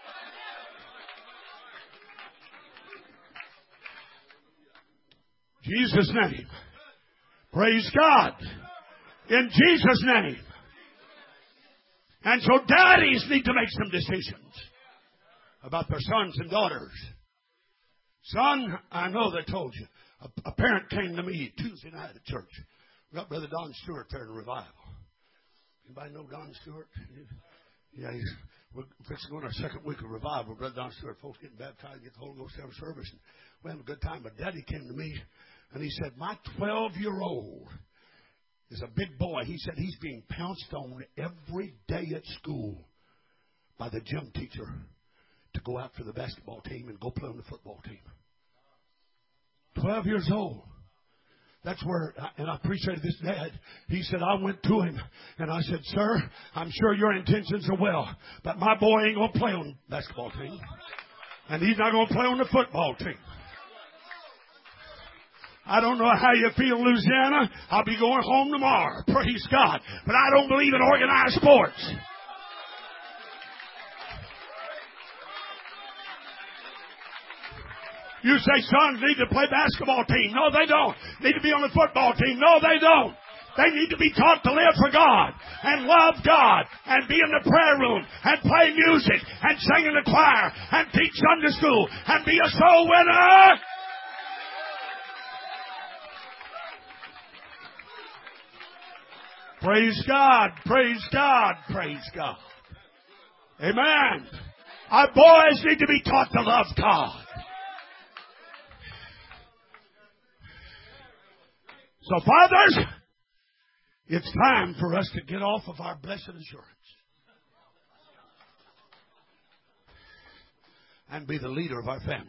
Jesus' name. Praise God. In Jesus' name. And so daddies need to make some decisions about their sons and daughters. Son, I know they told you. A parent came to me Tuesday night at church. We got Brother Don Stewart there in revival. Anybody know Don Stewart? Yeah, we're fixing to go on our second week of revival. Brother Don Stewart, folks getting baptized, get the Holy Ghost every service. And we had a good time. But Daddy came to me and he said, my 12-year-old is a big boy. He said he's being pounced on every day at school by the gym teacher to go out for the basketball team and go play on the football team. 12 years old. That's where, and I appreciated this dad. He said, I went to him and I said, sir, I'm sure your intentions are well, but my boy ain't going to play on the basketball team. And he's not going to play on the football team. I don't know how you feel, Louisiana. I'll be going home tomorrow. Praise God. But I don't believe in organized sports. You say sons need to play basketball team. No, they don't. Need to be on the football team. No, they don't. They need to be taught to live for God and love God and be in the prayer room and play music and sing in the choir and teach Sunday school and be a soul winner. Praise God, praise God, praise God. Amen. Our boys need to be taught to love God. So, fathers, it's time for us to get off of our blessed assurance and be the leader of our family.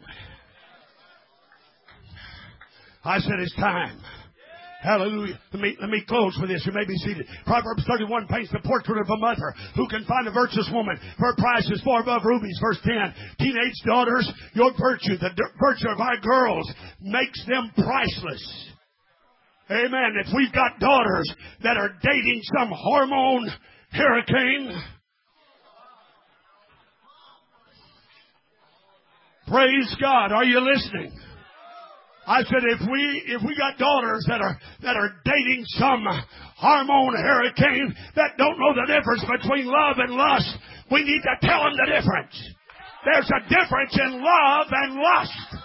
I said it's time. Hallelujah. Let me close with this. You may be seated. Proverbs 31 paints the portrait of a mother who can find a virtuous woman. Her price is far above rubies. Verse 10. Teenage daughters, your virtue, the virtue of our girls, makes them priceless. Amen. If we've got daughters that are dating some hormone hurricane, praise God. Are you listening? I said, if we got daughters that are dating some hormone hurricane that don't know the difference between love and lust, we need to tell them the difference. There's a difference in love and lust.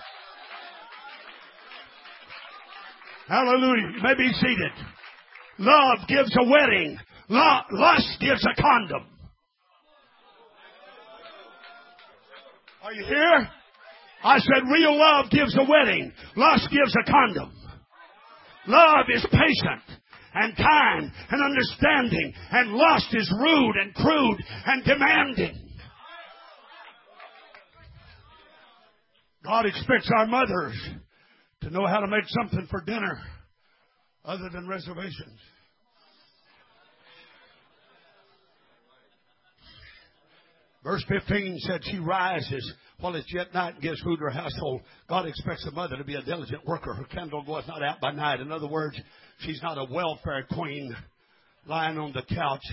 Hallelujah. You may be seated. Love gives a wedding. Lust gives a condom. Are you here? I said real love gives a wedding. Lust gives a condom. Love is patient and kind and understanding. And lust is rude and crude and demanding. God expects our mothers to know how to make something for dinner other than reservations. Verse 15 said she rises while it's yet night and gives food to her household. God expects a mother to be a diligent worker. Her candle goeth not out by night. In other words, she's not a welfare queen lying on the couch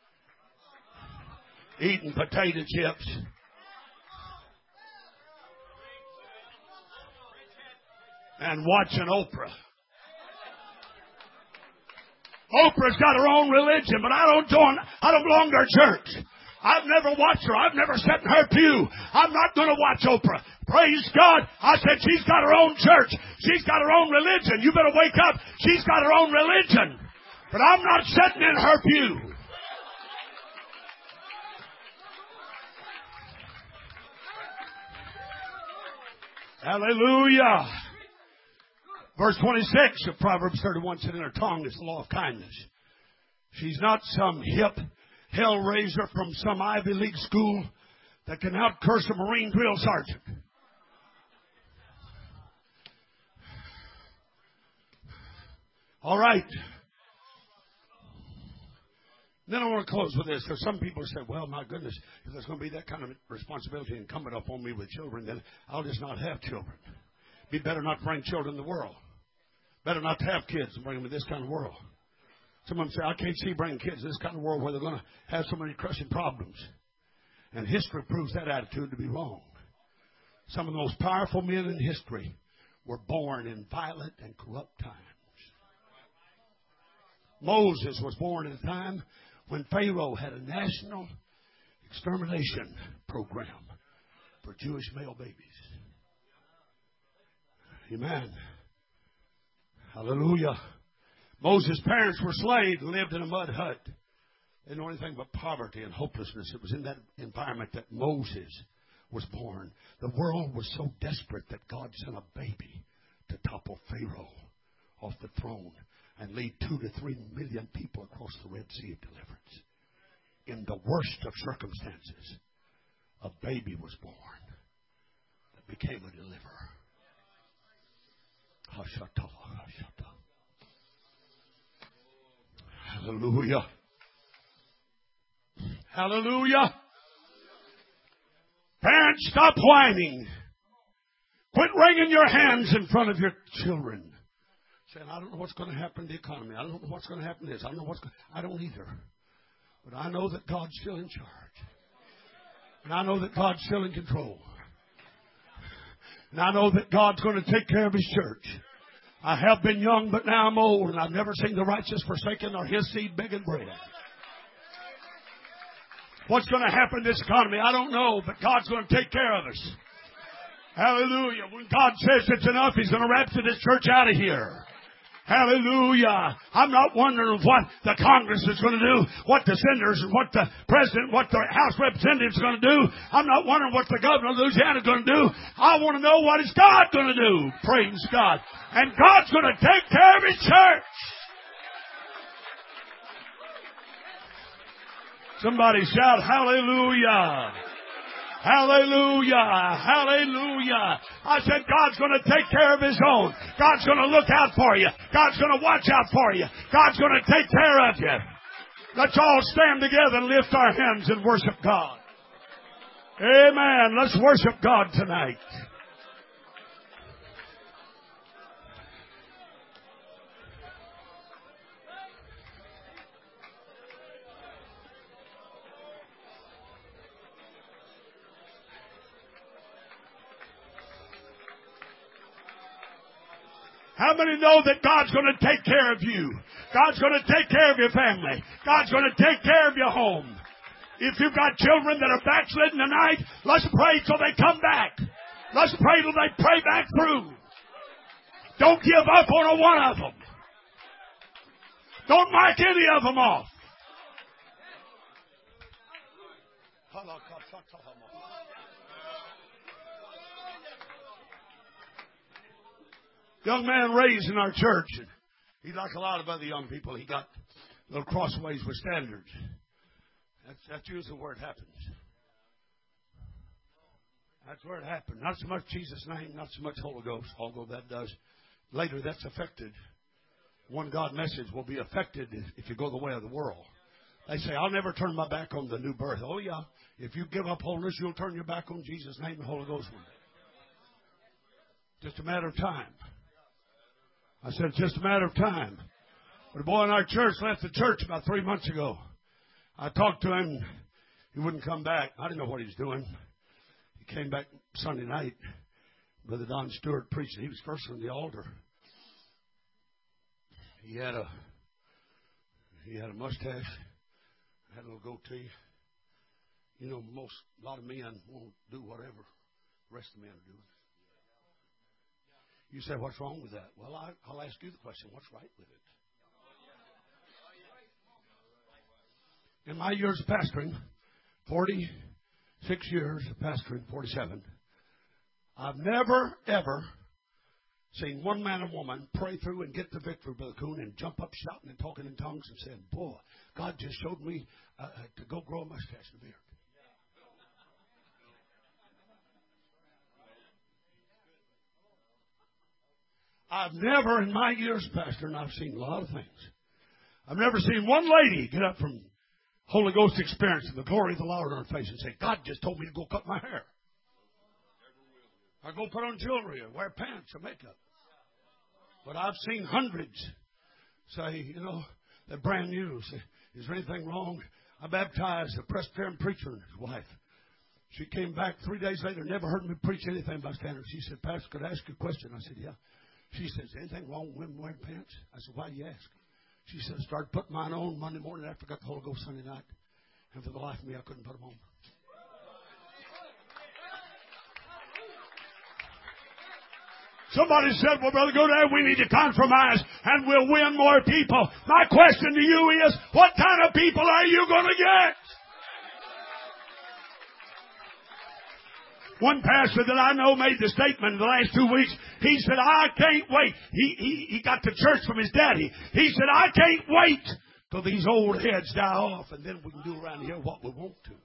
eating potato chips. And watching Oprah. Oprah's got her own religion, but I don't belong to her church. I've never watched her. I've never sat in her pew. I'm not going to watch Oprah. Praise God. I said she's got her own church. She's got her own religion. You better wake up. She's got her own religion. But I'm not sitting in her pew. Hallelujah. Verse 26 of Proverbs 31 said, in her tongue is the law of kindness. She's not some hip hell raiser from some Ivy League school that can out-curse a Marine drill sergeant. All right. Then I want to close with this, because some people say, well, my goodness, if there's going to be that kind of responsibility incumbent upon me with children, then I'll just not have children. Be better not to bring children in the world. Better not to have kids and bring them in this kind of world. Some of them say, I can't see bringing kids in this kind of world where they're going to have so many crushing problems. And history proves that attitude to be wrong. Some of the most powerful men in history were born in violent and corrupt times. Moses was born at a time when Pharaoh had a national extermination program for Jewish male babies. Amen. Hallelujah. Moses' parents were slaves and lived in a mud hut. They didn't know anything but poverty and hopelessness. It was in that environment that Moses was born. The world was so desperate that God sent a baby to topple Pharaoh off the throne and lead 2 to 3 million people across the Red Sea of deliverance. In the worst of circumstances, a baby was born that became a deliverer. Hallelujah. Hallelujah. Parents, stop whining. Quit wringing your hands in front of your children. saying, I don't know what's going to happen to the economy. I don't know what's going to happen to this. I don't know what's going to... I don't either. But I know that God's still in charge. And I know that God's still in control. And I know that God's going to take care of His church. I have been young, but now I'm old, and I've never seen the righteous forsaken or his seed begging bread. What's going to happen to this economy? I don't know, but God's going to take care of us. Hallelujah. When God says it's enough, He's going to rapture this church out of here. Hallelujah. I'm not wondering what the Congress is going to do, what the senators, what the president, what the House Representatives are going to do. I'm not wondering what the governor of Louisiana is going to do. I want to know what is God going to do. Praise God. And God's going to take care of His church. Somebody shout hallelujah. Hallelujah. Hallelujah. I said God's going to take care of His own. God's going to look out for you. God's going to watch out for you. God's going to take care of you. Let's all stand together and lift our hands and worship God. Amen. Let's worship God tonight. How many know that God's going to take care of you? God's going to take care of your family. God's going to take care of your home. If you've got children that are backslidden tonight, let's pray till they come back. Let's pray till they pray back through. Don't give up on one of them. Don't mark any of them off. Young man raised in our church, and he's like a lot of other young people. He got a little crossways with standards. That's usually where it happens. That's where it happened. Not so much Jesus' name, not so much Holy Ghost, although that does. Later, that's affected. One God message will be affected if you go the way of the world. They say, I'll never turn my back on the new birth. Oh, yeah. If you give up holiness, you'll turn your back on Jesus' name and Holy Ghost one day. Just a matter of time. I said, it's just a matter of time. But a boy in our church left the church about 3 months ago. I talked to him. He wouldn't come back. I didn't know what he was doing. He came back Sunday night. Brother Don Stewart preached. He was first on the altar. He had a mustache, had a little goatee. You know, a lot of men won't do whatever the rest of the men are doing. You say, what's wrong with that? Well, I'll ask you the question, what's right with it? In my years of pastoring, 46 years of pastoring, 47, I've never, ever seen one man or woman pray through and get the victory, Brother Coon, and jump up shouting and talking in tongues and saying, boy, God just showed me to go grow a mustache and a beard. I've never, in my years pastoring, I've seen a lot of things. I've never seen one lady get up from Holy Ghost experience and the glory of the Lord on her face and say, God just told me to go cut my hair. Or go put on jewelry or wear pants or makeup. But I've seen hundreds say, you know, they're brand new. Say, is there anything wrong? I baptized a Presbyterian preacher and his wife. She came back 3 days later, never heard me preach anything about standards. She said, Pastor, could I ask you a question? I said, yeah. She says, anything wrong with women wearing pants? I said, why do you ask? She said, I started putting mine on Monday morning after I got the Holy Ghost Sunday night. And for the life of me, I couldn't put them on. Somebody said, well, Brother Godad, we need to compromise and we'll win more people. My question to you is, what kind of people are you going to get? One pastor that I know made the statement in the last 2 weeks. He said, I can't wait. He got the church from his daddy. He said, I can't wait till these old heads die off and then we can do around here what we want to.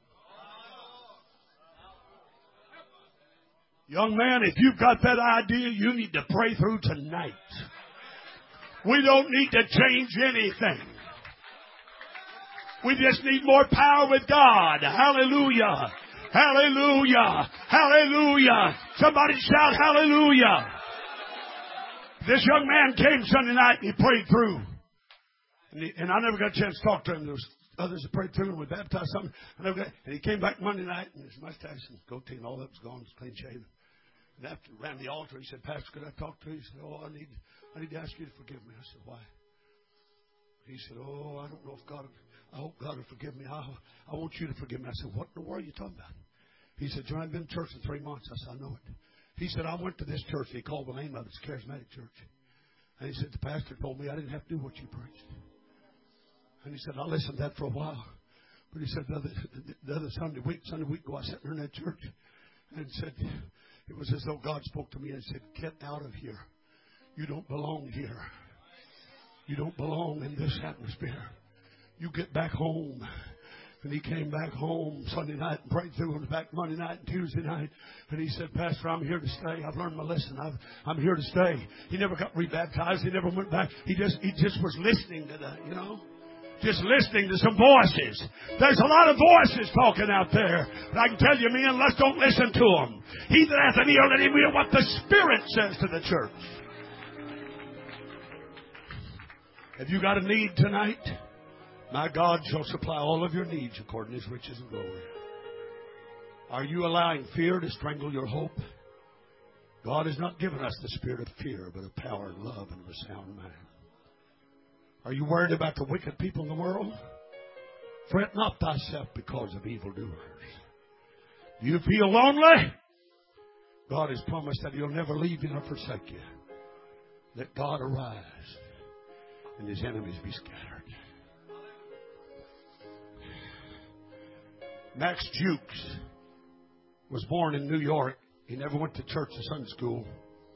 Young man, if you've got that idea, you need to pray through tonight. We don't need to change anything. We just need more power with God. Hallelujah. Hallelujah. Hallelujah. Somebody shout hallelujah. This young man came Sunday night and he prayed through. And I never got a chance to talk to him. There was others that prayed through and were baptized something. And he came back Monday night and his mustache and goatee and all that was gone. It was clean shaven. And after he ran the altar, he said, Pastor, could I talk to you? He said, I need to ask you to forgive me. I said, why? He said, I don't know if I hope God will forgive me. I want you to forgive me. I said, what in the world are you talking about? He said, John, I've been in church for 3 months. I said, I know it. He said, I went to this church. He called the name of it. It's Charismatic Church. And he said, the pastor told me I didn't have to do what you preached. And he said, I listened to that for a while. But he said, the other Sunday week ago, I sat there in that church and said, it was as though God spoke to me and said, get out of here. You don't belong here. You don't belong in this atmosphere. You get back home. And he came back home Sunday night and prayed through and back Monday night and Tuesday night. And he said, Pastor, I'm here to stay. I've learned my lesson. I'm here to stay. He never got rebaptized. He never went back. He just was listening to that, just listening to some voices. There's a lot of voices talking out there. But I can tell you, men, let's don't listen to them. He that hath an ear, let him hear what the Spirit says to the church. Have you got a need tonight? My God shall supply all of your needs according to His riches and glory. Are you allowing fear to strangle your hope? God has not given us the spirit of fear, but of power and love and of a sound mind. Are you worried about the wicked people in the world? Fret not thyself because of evildoers. Do you feel lonely? God has promised that He'll never leave you nor forsake you. Let God arise and His enemies be scattered. Max Jukes was born in New York. He never went to church or Sunday school.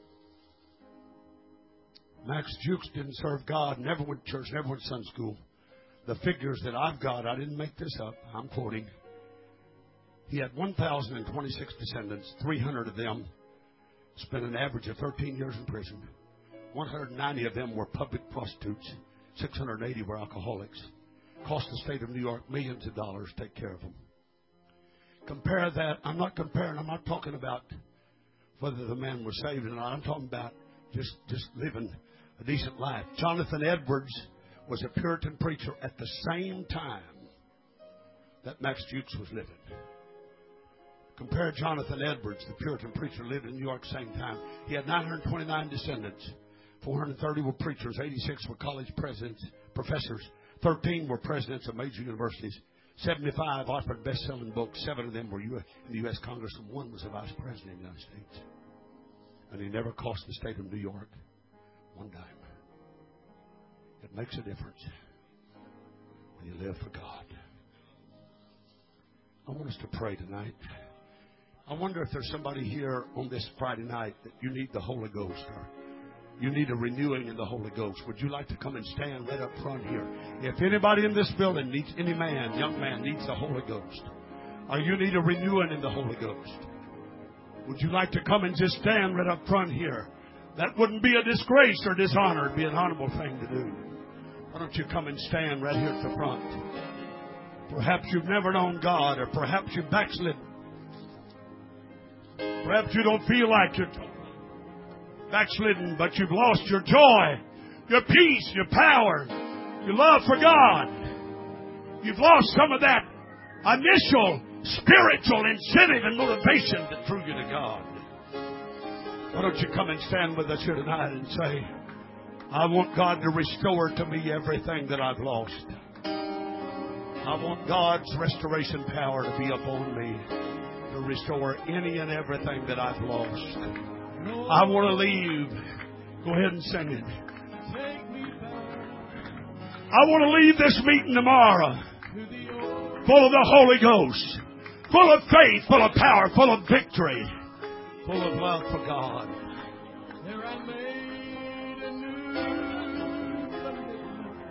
Max Jukes didn't serve God, never went to church, never went to Sunday school. The figures that I've got, I didn't make this up, I'm quoting. He had 1,026 descendants. 300 of them spent an average of 13 years in prison. 190 of them were public prostitutes. 680 were alcoholics. Cost the state of New York millions of dollars to take care of them. Compare that. I'm not talking about whether the man was saved or not. I'm talking about just living a decent life. Jonathan Edwards was a Puritan preacher at the same time that Max Jukes was living. Compare Jonathan Edwards, the Puritan preacher, lived in New York at the same time. He had 929 descendants. 430 were preachers. 86 were college presidents, professors. 13 were presidents of major universities. 75 offered best-selling books. 7 of them were in the U.S. Congress, and 1 was the vice president of the United States. And he never cost the state of New York one dime. It makes a difference when you live for God. I want us to pray tonight. I wonder if there's somebody here on this Friday night that you need the Holy Ghost, or you need a renewing in the Holy Ghost. Would you like to come and stand right up front here? If anybody in this building needs, any man, young man, needs the Holy Ghost, or you need a renewing in the Holy Ghost, would you like to come and just stand right up front here? That wouldn't be a disgrace or dishonor. It'd be an honorable thing to do. Why don't you come and stand right here at the front? Perhaps you've never known God, or perhaps you've backslidden. Perhaps you don't feel like you're backslidden, but you've lost your joy, your peace, your power, your love for God. You've lost some of that initial spiritual incentive and motivation that drew you to God. Why don't you come and stand with us here tonight and say, I want God to restore to me everything that I've lost. I want God's restoration power to be upon me, to restore any and everything that I've lost. I want to leave. Go ahead and sing it. I want to leave this meeting tomorrow full of the Holy Ghost, full of faith, full of power, full of victory, full of love for God. There I made a new commitment.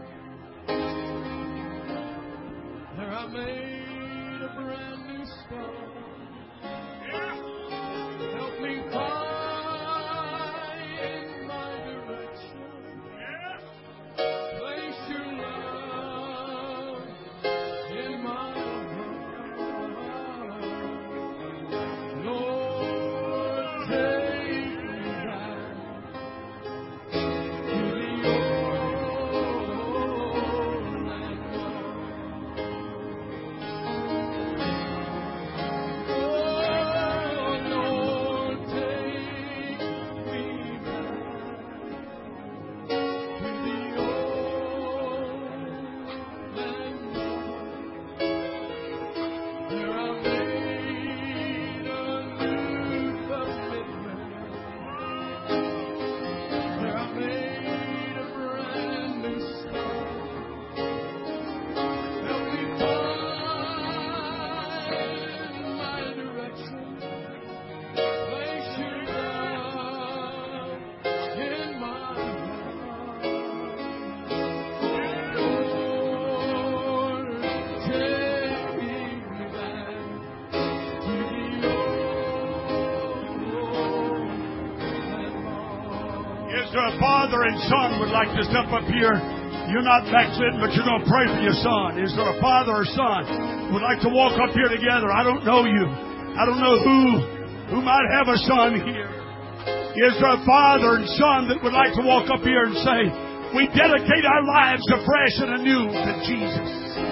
There I made a brand new start. Help me find my direction. Place your love in my heart. Lord, take me back Is there a father and son would like to step up here? You're not backslidden, but you're going to pray for your son. Is there a father or son would like to walk up here together? I don't know you. I don't know who might have a son here. Is there a father and son that would like to walk up here and say, we dedicate our lives afresh and anew to Jesus?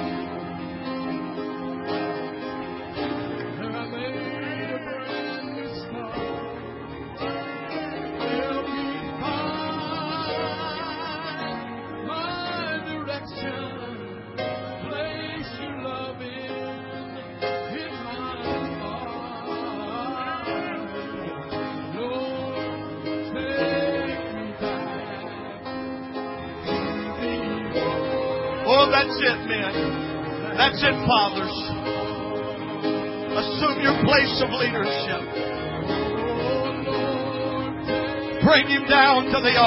That's it, men. That's it, fathers. Assume your place of leadership. Bring him down to the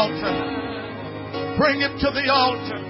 altar. Bring him to the altar.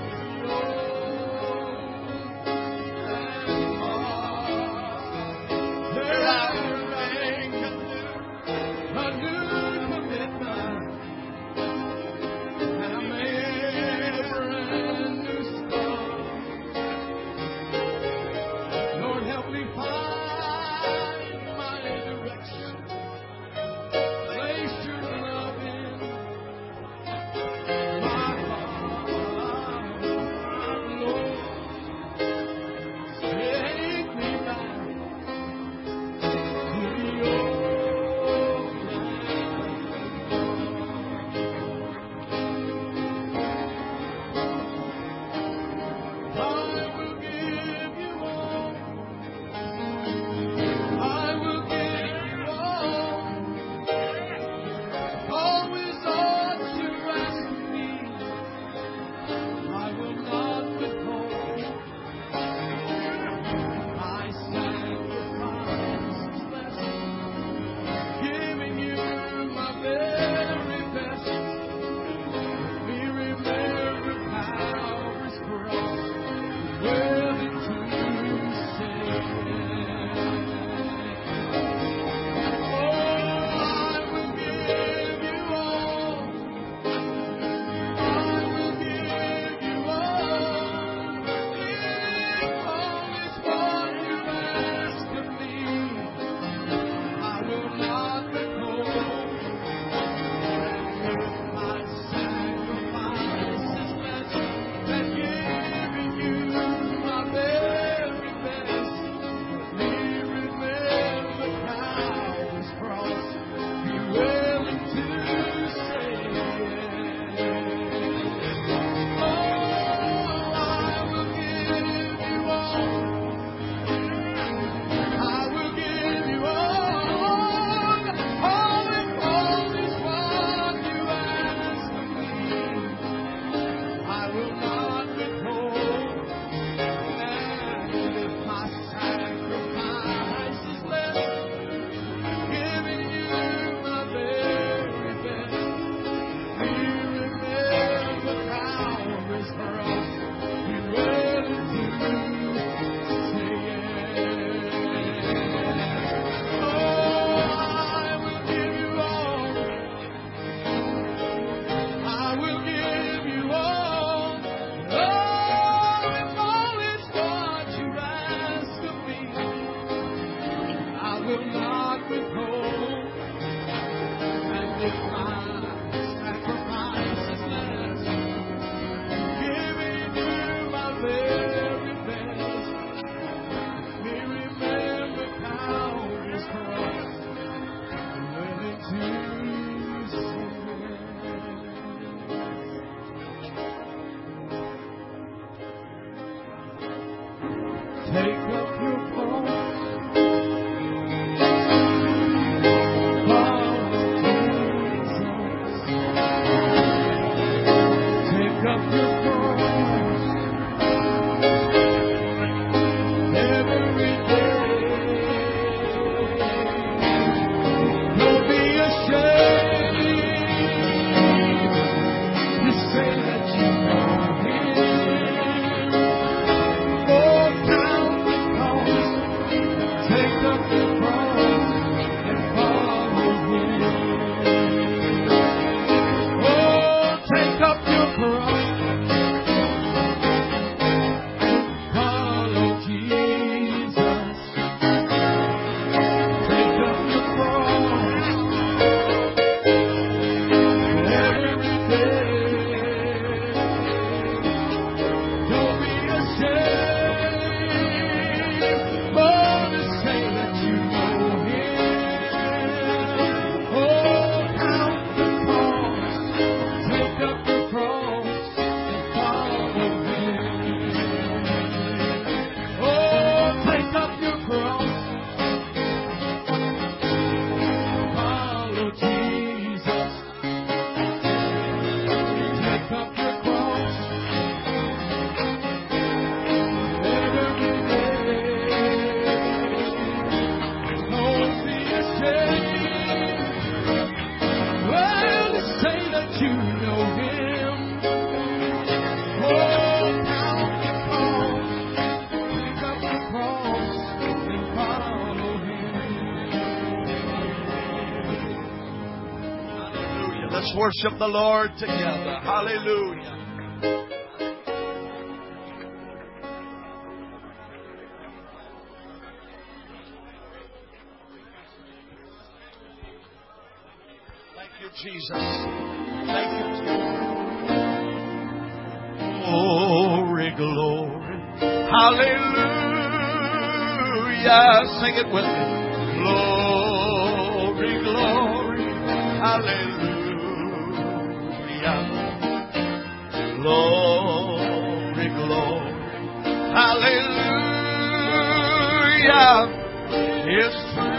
Take up your cross Let's worship the Lord together. Hallelujah. Thank you, Jesus. Thank you, Jesus. Glory, glory. Hallelujah. Sing it with me. Glory, glory. Hallelujah. Glory, glory. Hallelujah. It's true.